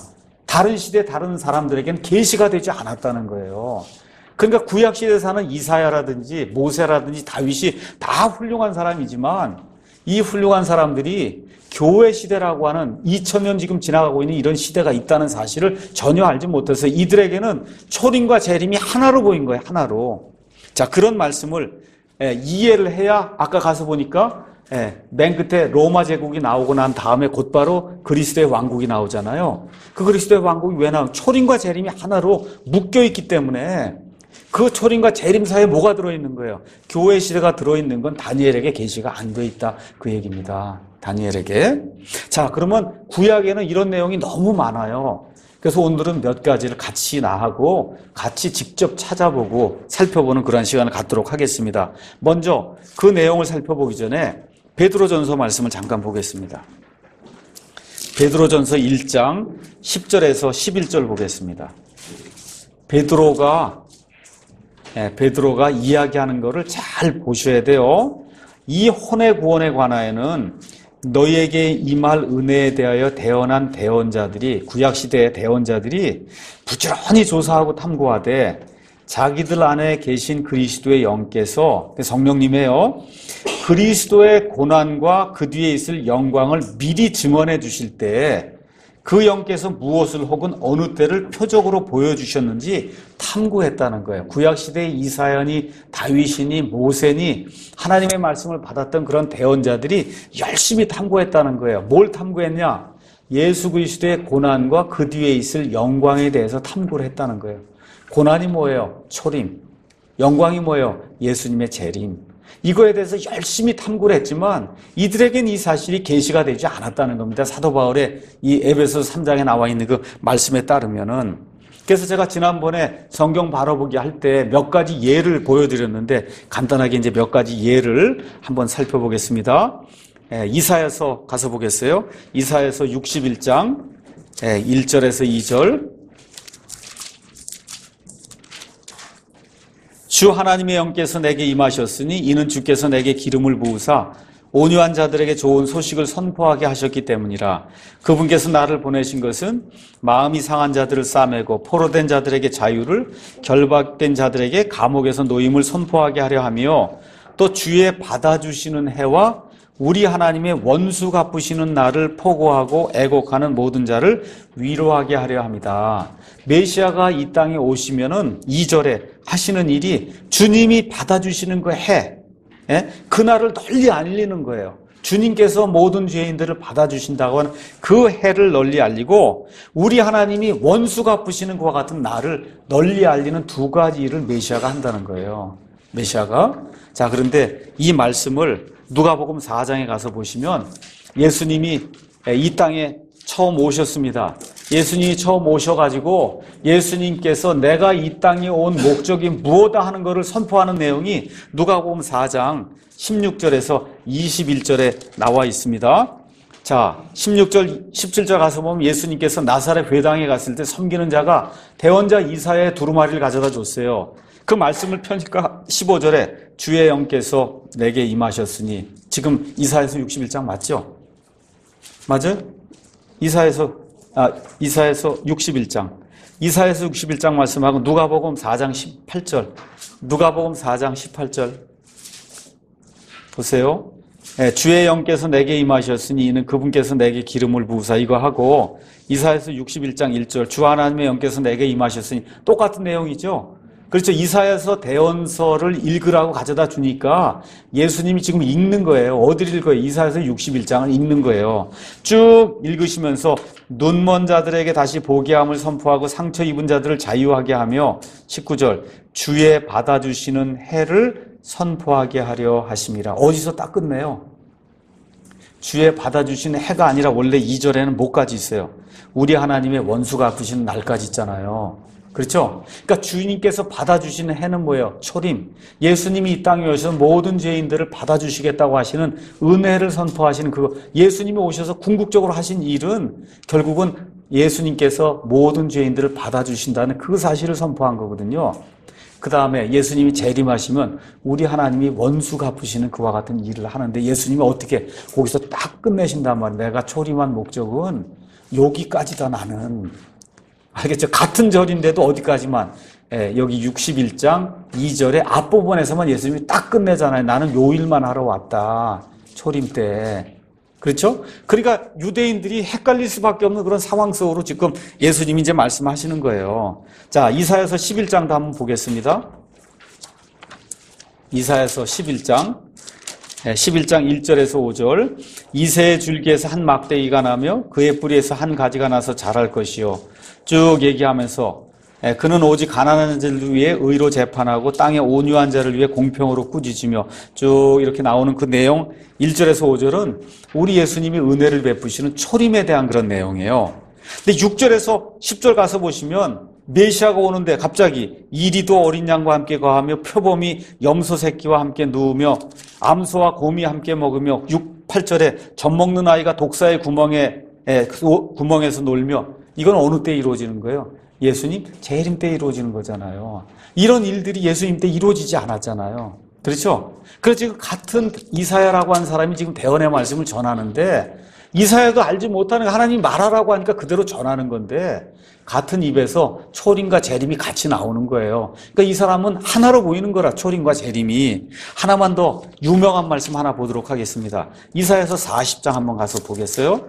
다른 시대 다른 사람들에게는 계시가 되지 않았다는 거예요. 그러니까 구약 시대에 사는 이사야라든지 모세라든지 다윗이 다 훌륭한 사람이지만 이 훌륭한 사람들이 교회 시대라고 하는 2000년 지금 지나가고 있는 이런 시대가 있다는 사실을 전혀 알지 못해서 이들에게는 초림과 재림이 하나로 보인 거예요. 하나로. 자, 그런 말씀을 이해를 해야 아까 가서 보니까 맨 끝에 로마 제국이 나오고 난 다음에 곧바로 그리스도의 왕국이 나오잖아요. 그 그리스도의 왕국이 왜 나오냐? 초림과 재림이 하나로 묶여있기 때문에 그 초림과 재림 사이에 뭐가 들어있는 거예요? 교회 시대가 들어있는 건 다니엘에게 계시가 안 돼 있다. 그 얘기입니다. 다니엘에게. 자, 그러면 구약에는 이런 내용이 너무 많아요. 그래서 오늘은 몇 가지를 같이 나하고 같이 직접 찾아보고 살펴보는 그런 시간을 갖도록 하겠습니다. 먼저 그 내용을 살펴보기 전에 베드로전서 말씀을 잠깐 보겠습니다. 베드로전서 1장 10절에서 11절 보겠습니다. 베드로가 이야기하는 것을 잘 보셔야 돼요. 이 혼의 구원에 관하여는 너희에게 임할 은혜에 대하여 대언한 대언자들이, 구약시대의 대언자들이 부지런히 조사하고 탐구하되 자기들 안에 계신 그리스도의 영께서, 성령님이에요, 그리스도의 고난과 그 뒤에 있을 영광을 미리 증언해 주실 때 그 영께서 무엇을 혹은 어느 때를 표적으로 보여주셨는지 탐구했다는 거예요. 구약시대의 이사야니 다윗이니 모세니 하나님의 말씀을 받았던 그런 대언자들이 열심히 탐구했다는 거예요. 뭘 탐구했냐? 예수 그리스도의 고난과 그 뒤에 있을 영광에 대해서 탐구를 했다는 거예요. 고난이 뭐예요? 초림. 영광이 뭐예요? 예수님의 재림. 이거에 대해서 열심히 탐구를 했지만 이들에겐 이 사실이 계시가 되지 않았다는 겁니다. 사도 바울의 이 에베소서 3장에 나와 있는 그 말씀에 따르면은. 그래서 제가 지난번에 성경 바라보기 할 때 몇 가지 예를 보여드렸는데 간단하게 이제 몇 가지 예를 한번 살펴보겠습니다. 이사야서 가서 보겠어요. 이사야서 61장 1절에서 2절. 주 하나님의 영께서 내게 임하셨으니 이는 주께서 내게 기름을 부으사 온유한 자들에게 좋은 소식을 선포하게 하셨기 때문이라. 그분께서 나를 보내신 것은 마음이 상한 자들을 싸매고 포로된 자들에게 자유를, 결박된 자들에게 감옥에서 노임을 선포하게 하려 하며 또 주의 받아주시는 해와 우리 하나님의 원수 갚으시는 날을 포고하고 애곡하는 모든 자를 위로하게 하려 합니다. 메시아가 이 땅에 오시면은 2절에 하시는 일이 주님이 받아주시는 그 해, 그날을 널리 알리는 거예요. 주님께서 모든 죄인들을 받아주신다고 하는 그 해를 널리 알리고 우리 하나님이 원수 갚으시는 것과 같은 날을 널리 알리는 두 가지 일을 메시아가 한다는 거예요. 메시아가. 자, 그런데 이 말씀을 누가복음 4장에 가서 보시면 예수님이 이 땅에 처음 오셨습니다. 예수님이 처음 오셔가지고 예수님께서 내가 이 땅에 온 목적이 무엇이다 하는 것을 선포하는 내용이 누가복음 4장 16절에서 21절에 나와 있습니다. 자, 16절, 17절 가서 보면 예수님께서 나사렛 회당에 갔을 때 섬기는 자가 대언자 이사야의 두루마리를 가져다 줬어요. 그 말씀을 펴니까 15절에 주의 영께서 내게 임하셨으니, 지금 이사야서 61장 맞죠? 맞아요? 이사야서 61장. 이사야서 61장 말씀하고 누가복음 4장 18절. 누가복음 4장 18절. 보세요. 주의 영께서 내게 임하셨으니 이는 그분께서 내게 기름을 부으사, 이거 하고 이사야서 61장 1절. 주 하나님의 영께서 내게 임하셨으니, 똑같은 내용이죠. 그렇죠. 이사야서 대언서를 읽으라고 가져다 주니까 예수님이 지금 읽는 거예요. 어디를 읽어요? 이사야서 61장을 읽는 거예요. 쭉 읽으시면서 눈먼 자들에게 다시 보게 함을 선포하고 상처 입은 자들을 자유하게 하며 19절 주의 받아주시는 해를 선포하게 하려 하심이라. 어디서 딱 끝내요? 주의 받아주시는 해가 아니라 원래 2절에는 뭐까지 있어요? 우리 하나님의 원수가 아프시는 날까지 있잖아요. 그렇죠? 그러니까 주님께서 받아주시는 해는 뭐예요? 초림. 예수님이 이 땅에 오셔서 모든 죄인들을 받아주시겠다고 하시는 은혜를 선포하시는 그거. 예수님이 오셔서 궁극적으로 하신 일은 결국은 예수님께서 모든 죄인들을 받아주신다는 그 사실을 선포한 거거든요. 그 다음에 예수님이 재림하시면 우리 하나님이 원수 갚으시는 그와 같은 일을 하는데 예수님이 어떻게 거기서 딱 끝내신단 말이에요. 내가 초림한 목적은 여기까지다 나는. 알겠죠? 같은 절인데도 어디까지만. 여기 61장 2절의 앞부분에서만 예수님이 딱 끝내잖아요. 나는 요 일만 하러 왔다. 초림 때. 그렇죠? 그러니까 유대인들이 헷갈릴 수밖에 없는 그런 상황 속으로 지금 예수님이 이제 말씀하시는 거예요. 자, 이사야서 11장도 한번 보겠습니다. 이사야서 11장 1절에서 5절. 이새의 줄기에서 한 막대기가 나며 그의 뿌리에서 한 가지가 나서 자랄 것이요. 쭉 얘기하면서 그는 오직 가난한 자를 위해 의로 재판하고 땅의 온유한 자를 위해 공평으로 꾸짖으며 쭉 이렇게 나오는 그 내용 1절에서 5절은 우리 예수님이 은혜를 베푸시는 초림에 대한 그런 내용이에요. 근데 6절에서 10절 가서 보시면 메시아가 오는데 갑자기 이리도 어린 양과 함께 거하며 표범이 염소 새끼와 함께 누우며 암소와 곰이 함께 먹으며 8절에 젖 먹는 아이가 독사의 구멍에서 놀며 이건 어느 때 이루어지는 거예요? 예수님 재림 때 이루어지는 거잖아요. 이런 일들이 예수님 때 이루어지지 않았잖아요. 그렇죠? 그래서 지금 같은 이사야라고 한 사람이 지금 대언의 말씀을 전하는데 이사야도 알지 못하는 하나님이 말하라고 하니까 그대로 전하는 건데 같은 입에서 초림과 재림이 같이 나오는 거예요. 그러니까 이 사람은 하나로 보이는 거라 초림과 재림이. 하나만 더 유명한 말씀 하나 보도록 하겠습니다. 이사야서 40장 한번 가서 보겠어요?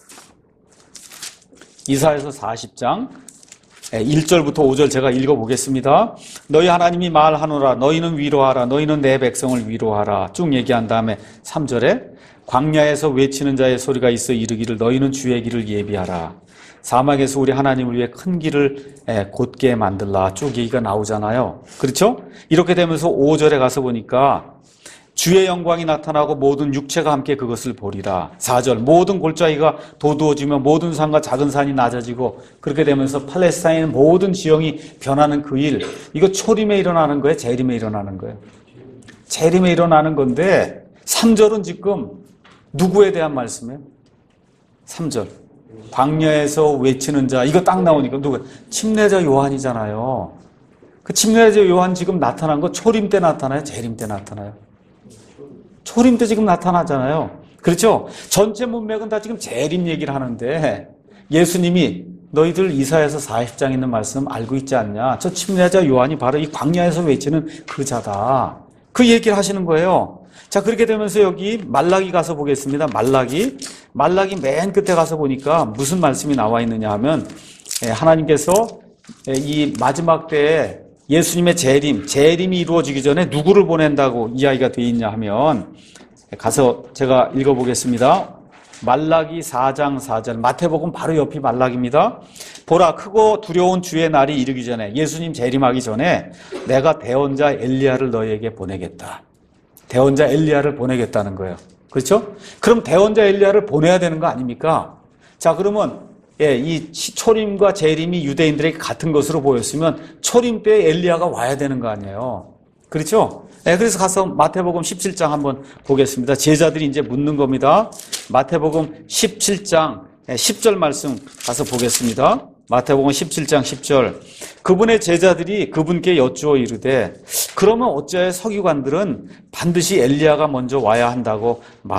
이사야서 40장 1절부터 5절 제가 읽어보겠습니다. 너희 하나님이 말하노라. 너희는 위로하라. 너희는 내 백성을 위로하라. 쭉 얘기한 다음에 3절에 광야에서 외치는 자의 소리가 있어 이르기를 너희는 주의 길을 예비하라. 사막에서 우리 하나님을 위해 큰 길을 곧게 만들라. 쭉 얘기가 나오잖아요. 그렇죠? 이렇게 되면서 5절에 가서 보니까 주의 영광이 나타나고 모든 육체가 함께 그것을 보리라. 4절 모든 골짜기가 도두어지며 모든 산과 작은 산이 낮아지고 그렇게 되면서 팔레스타인 모든 지형이 변하는 그 일. 이거 초림에 일어나는 거예요? 재림에 일어나는 거예요? 재림에 일어나는 건데 3절은 지금 누구에 대한 말씀이에요? 3절 광야에서 외치는 자. 이거 딱 나오니까 누구예요? 침례자 요한이잖아요. 그 침례자 요한 지금 나타난 거 초림 때 나타나요? 재림 때 나타나요? 초림 때 지금 나타나잖아요. 그렇죠? 전체 문맥은 다 지금 재림 얘기를 하는데 예수님이 너희들 이사야서 40장 있는 말씀 알고 있지 않냐? 저 침례자 요한이 바로 이 광야에서 외치는 그 자다. 그 얘기를 하시는 거예요. 자, 그렇게 되면서 여기 말라기 가서 보겠습니다. 말라기 맨 끝에 가서 보니까 무슨 말씀이 나와 있느냐 하면 하나님께서 이 마지막 때에 예수님의 재림이 이루어지기 전에 누구를 보낸다고 이야기가 되어 있냐 하면 가서 제가 읽어보겠습니다. 말라기 4장 4절 마태복음 바로 옆이 말라기입니다. 보라 크고 두려운 주의 날이 이르기 전에 예수님 재림하기 전에 내가 대언자 엘리야를 너희에게 보내겠다. 대언자 엘리야를 보내겠다는 거예요. 그렇죠? 그럼 대언자 엘리야를 보내야 되는 거 아닙니까? 자, 그러면 이 초림과 재림이 유대인들에게 같은 것으로 보였으면 초림 때 엘리야가 와야 되는 거 아니에요. 그렇죠? 그래서 가서 마태복음 17장 한번 보겠습니다. 제자들이 이제 묻는 겁니다. 마태복음 17장 10절 말씀 가서 보겠습니다. 마태복음 17장 10절. 그분의 제자들이 그분께 여쭈어 이르되 그러면 어찌하여 서기관들은 반드시 엘리야가 먼저 와야 한다고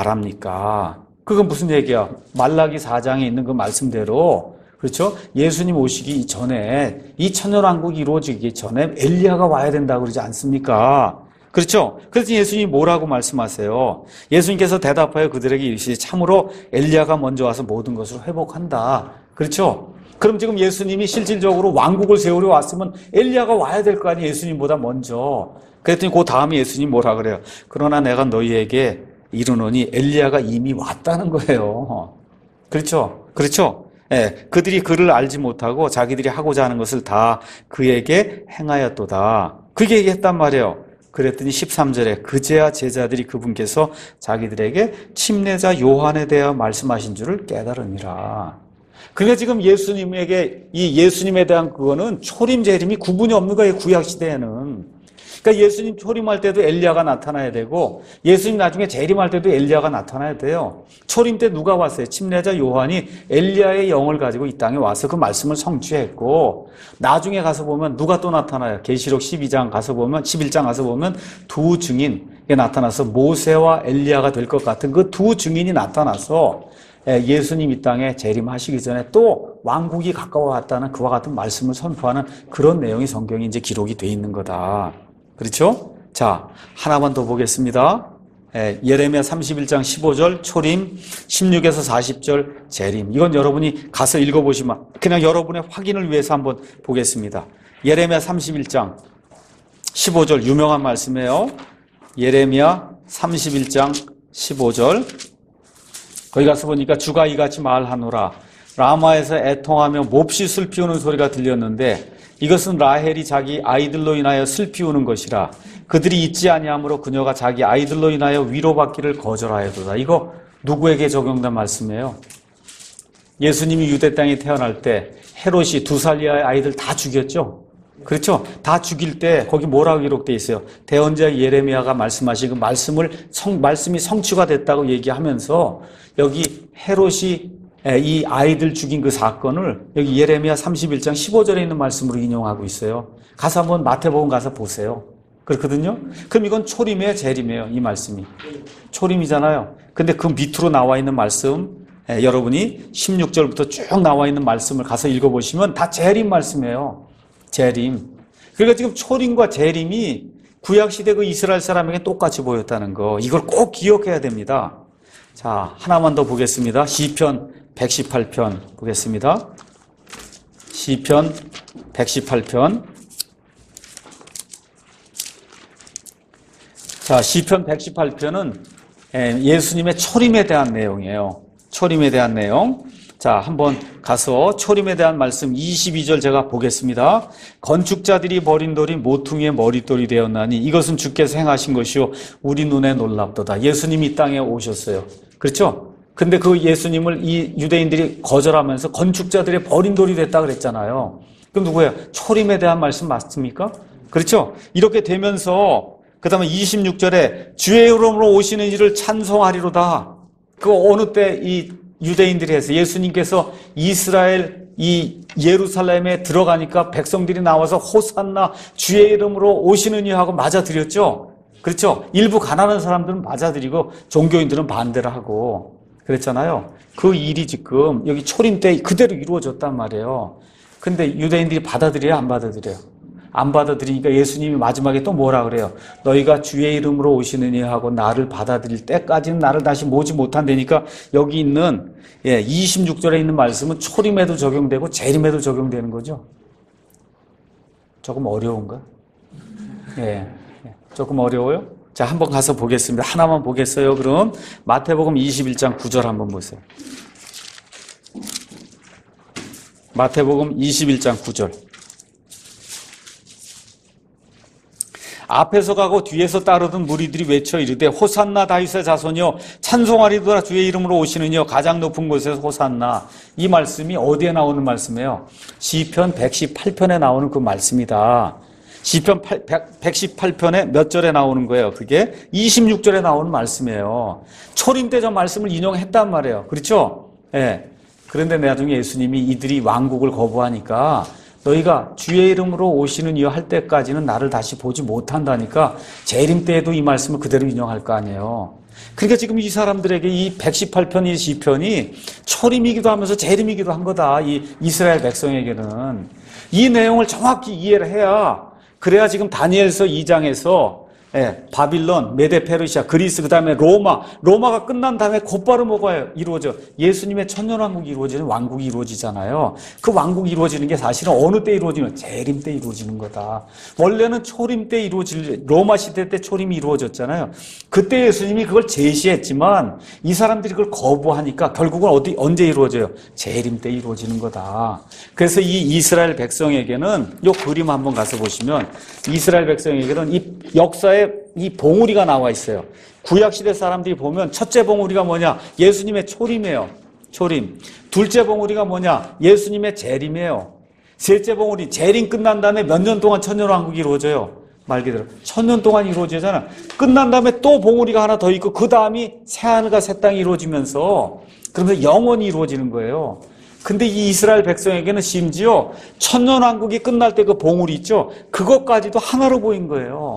말합니까? 그건 무슨 얘기야? 말라기 4장에 있는 그 말씀대로, 그렇죠? 예수님 오시기 전에, 이 천년왕국이 이루어지기 전에 엘리야가 와야 된다고 그러지 않습니까? 그렇죠? 그래서 예수님이 뭐라고 말씀하세요? 예수님께서 대답하여 그들에게 이르시되 참으로 엘리야가 먼저 와서 모든 것을 회복한다. 그렇죠? 그럼 지금 예수님이 실질적으로 왕국을 세우려 왔으면 엘리야가 와야 될 거 아니에요? 예수님보다 먼저. 그랬더니 그 다음에 예수님 뭐라 그래요? 그러나 내가 너희에게 이르노니 엘리야가 이미 왔다는 거예요. 그렇죠? 그렇죠? 그들이 그를 알지 못하고 자기들이 하고자 하는 것을 다 그에게 행하였도다. 그게 얘기했단 말이에요. 그랬더니 13절에 그제야 제자들이 그분께서 자기들에게 침례자 요한에 대하여 말씀하신 줄을 깨달으니라. 그러니까 지금 예수님에게 이 예수님에 대한 그거는 초림 재림이 구분이 없는 거예요. 구약 시대에는. 그러니까 예수님 초림할 때도 엘리야가 나타나야 되고 예수님 나중에 재림할 때도 엘리야가 나타나야 돼요. 초림 때 누가 왔어요? 침례자 요한이 엘리야의 영을 가지고 이 땅에 와서 그 말씀을 성취했고 나중에 가서 보면 누가 또 나타나요? 계시록 12장 가서 보면 11장 가서 보면 두 증인이 나타나서 모세와 엘리야가 될 것 같은 그 두 증인이 나타나서 예수님 이 땅에 재림하시기 전에 또 왕국이 가까워왔다는 그와 같은 말씀을 선포하는 그런 내용이 성경에 이제 기록이 돼 있는 거다. 그렇죠? 자, 하나만 더 보겠습니다. 예레미야 31장 15절 초림, 16에서 40절 재림. 이건 여러분이 가서 읽어보시면 그냥 여러분의 확인을 위해서 한번 보겠습니다. 예레미야 31장 15절 유명한 말씀이에요. 예레미야 31장 15절 거기 가서 보니까 주가 이같이 말하노라. 라마에서 애통하며 몹시 슬피 우는 소리가 들렸는데 이것은 라헬이 자기 아이들로 인하여 슬피 우는 것이라. 그들이 잊지 아니하므로 그녀가 자기 아이들로 인하여 위로받기를 거절하여도다. 이거 누구에게 적용된 말씀이에요? 예수님이 유대 땅에 태어날 때 헤롯이 2살 이하의 아이들 다 죽였죠? 그렇죠? 다 죽일 때 거기 뭐라고 기록되어 있어요? 대언자 예레미야가 말씀하신 그 말씀이 성취가 됐다고 얘기하면서 여기 헤롯이 이 아이들 죽인 그 사건을 여기 예레미야 31장 15절에 있는 말씀으로 인용하고 있어요. 가서 한번 마태복음 가서 보세요. 그렇거든요? 그럼 이건 초림이에요, 재림이에요, 이 말씀이? 초림이잖아요. 근데 그 밑으로 나와 있는 말씀, 여러분이 16절부터 쭉 나와 있는 말씀을 가서 읽어보시면 다 재림 말씀이에요. 재림. 그러니까 지금 초림과 재림이 구약시대 그 이스라엘 사람에게 똑같이 보였다는 거, 이걸 꼭 기억해야 됩니다. 자, 하나만 더 보겠습니다. 시편 118편 보겠습니다. 시편 118편. 자, 시편 118편은 예수님의 초림에 대한 내용이에요. 초림에 대한 내용. 자, 한번 가서 초림에 대한 말씀 22절 제가 보겠습니다. 건축자들이 버린 돌이 모퉁이의 머릿돌이 되었나니 이것은 주께서 행하신 것이요 우리 눈에 놀랍도다. 예수님이 이 땅에 오셨어요. 그렇죠? 근데 그 예수님을 이 유대인들이 거절하면서 건축자들의 버린 돌이 됐다 그랬잖아요. 그럼 누구예요? 초림에 대한 말씀 맞습니까? 그렇죠? 이렇게 되면서 그 다음에 26절에 주의 이름으로 오시는 이를 찬송하리로다. 그 어느 때 이 유대인들이 해서 예수님께서 이스라엘 이 예루살렘에 들어가니까 백성들이 나와서 호산나 주의 이름으로 오시는 이 하고 맞아들였죠. 그렇죠? 일부 가난한 사람들은 맞아들이고 종교인들은 반대를 하고 그랬잖아요. 그 일이 지금 여기 초림 때 그대로 이루어졌단 말이에요. 근데 유대인들이 받아들여요, 안 받아들여요? 안 받아들이니까 예수님이 마지막에 또 뭐라 그래요? 너희가 주의 이름으로 오시느니 하고 나를 받아들일 때까지는 나를 다시 모지 못한다니까 여기 있는 26절에 있는 말씀은 초림에도 적용되고 재림에도 적용되는 거죠. 조금 어려운가? 조금 어려워요? 자, 한번 가서 보겠습니다. 하나만 보겠어요. 그럼 마태복음 21장 9절 한번 보세요. 마태복음 21장 9절. 앞에서 가고 뒤에서 따르던 무리들이 외쳐 이르되 호산나 다윗의 자손이여 찬송하리도다 주의 이름으로 오시느니여 가장 높은 곳에서 호산나. 이 말씀이 어디에 나오는 말씀이에요? 시편 118편에 나오는 그 말씀이다. 시편 118편에 몇 절에 나오는 거예요? 그게 26절에 나오는 말씀이에요. 초림 때 저 말씀을 인용했단 말이에요. 그렇죠? 예. 그런데 나중에 예수님이 이들이 왕국을 거부하니까 너희가 주의 이름으로 오시는 이여 할 때까지는 나를 다시 보지 못한다니까 재림 때에도 이 말씀을 그대로 인용할 거 아니에요. 그러니까 지금 이 사람들에게 이 118편 이 시편이 초림이기도 하면서 재림이기도 한 거다. 이 이스라엘 백성에게는. 이 내용을 정확히 이해를 해야 그래야 지금 다니엘서 2장에서 바빌론, 메데 페르시아, 그리스, 그 다음에 로마가 끝난 다음에 곧바로 뭐가 이루어져? 예수님의 천년왕국이 이루어지는 왕국이 이루어지잖아요. 그 왕국이 이루어지는 게 사실은 어느 때 이루어지는? 재림 때 이루어지는 거다. 원래는 초림 때 로마 시대 때 초림이 이루어졌잖아요. 그때 예수님이 그걸 제시했지만 이 사람들이 그걸 거부하니까 결국은 언제 이루어져요? 재림 때 이루어지는 거다. 그래서 이 이스라엘 백성에게는 이 그림 한번 가서 보시면 이스라엘 백성에게는 이 역사에 이 봉우리가 나와 있어요. 구약시대 사람들이 보면 첫째 봉우리가 뭐냐? 예수님의 초림이에요. 초림. 둘째 봉우리가 뭐냐? 예수님의 재림이에요. 셋째 봉우리, 재림 끝난 다음에 몇 년 동안 천년왕국이 이루어져요. 말 그대로 천년 동안 이루어지잖아. 끝난 다음에 또 봉우리가 하나 더 있고 그 다음이 새하늘과 새 땅이 이루어지면서 그러면서 영원히 이루어지는 거예요. 근데 이 이스라엘 백성에게는 심지어 천년왕국이 끝날 때 그 봉우리 있죠? 그것까지도 하나로 보인 거예요.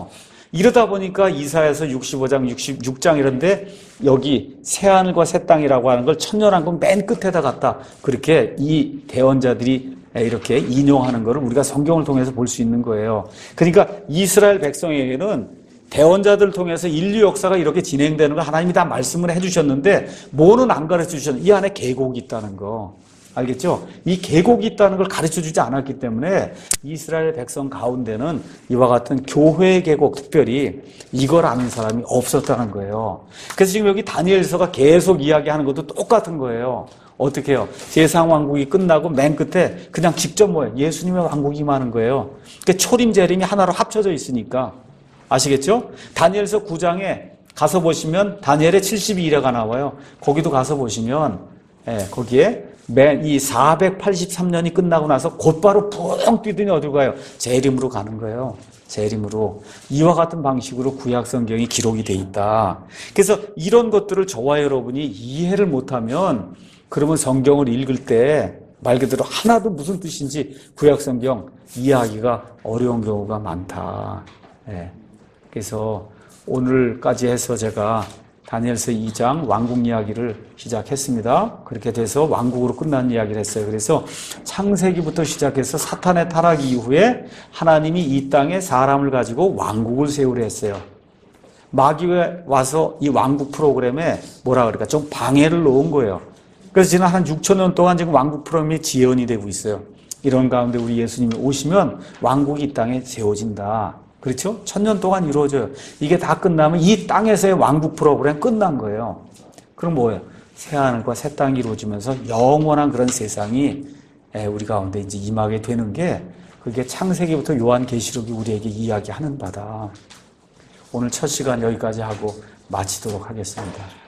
이러다 보니까 이사야서 65장, 66장 이런데 여기 새하늘과 새 땅이라고 하는 걸 천년왕국 맨 끝에다 갖다 그렇게 이 대언자들이 이렇게 인용하는 것을 우리가 성경을 통해서 볼 수 있는 거예요. 그러니까 이스라엘 백성에게는 대언자들을 통해서 인류 역사가 이렇게 진행되는 걸 하나님이 다 말씀을 해주셨는데 뭐는 안 가르쳐 주셨는데 이 안에 계곡이 있다는 거. 알겠죠? 이 계곡이 있다는 걸 가르쳐 주지 않았기 때문에 이스라엘 백성 가운데는 이와 같은 교회의 계곡, 특별히 이걸 아는 사람이 없었다는 거예요. 그래서 지금 여기 다니엘서가 계속 이야기하는 것도 똑같은 거예요. 어떻게 해요? 세상 왕국이 끝나고 맨 끝에 그냥 직접 뭐예요? 예수님의 왕국이 임하는 거예요. 그러니까 초림, 재림이 하나로 합쳐져 있으니까. 아시겠죠? 다니엘서 9장에 가서 보시면 다니엘의 72일에가 나와요. 거기도 가서 보시면 거기에 맨 이 483년이 끝나고 나서 곧바로 붕 뛰더니 어디로 가요? 재림으로 가는 거예요. 재림으로. 이와 같은 방식으로 구약 성경이 기록이 돼 있다. 그래서 이런 것들을 저와 여러분이 이해를 못하면 그러면 성경을 읽을 때 말 그대로 하나도 무슨 뜻인지 구약 성경 이해하기가 어려운 경우가 많다. 그래서 오늘까지 해서 제가 다니엘서 2장 왕국 이야기를 시작했습니다. 그렇게 돼서 왕국으로 끝난 이야기를 했어요. 그래서 창세기부터 시작해서 사탄의 타락 이후에 하나님이 이 땅에 사람을 가지고 왕국을 세우려 했어요. 마귀가 와서 이 왕국 프로그램에 뭐라 그럴까 좀 방해를 놓은 거예요. 그래서 지난 한 6천 년 동안 지금 왕국 프로그램이 지연이 되고 있어요. 이런 가운데 우리 예수님이 오시면 왕국이 이 땅에 세워진다. 그렇죠? 1000년 동안 이루어져요. 이게 다 끝나면 이 땅에서의 왕국 프로그램 끝난 거예요. 그럼 뭐예요? 새하늘과 새 땅이 이루어지면서 영원한 그런 세상이 우리 가운데 이제 임하게 되는 게 그게 창세기부터 요한계시록이 우리에게 이야기하는 바다. 오늘 첫 시간 여기까지 하고 마치도록 하겠습니다.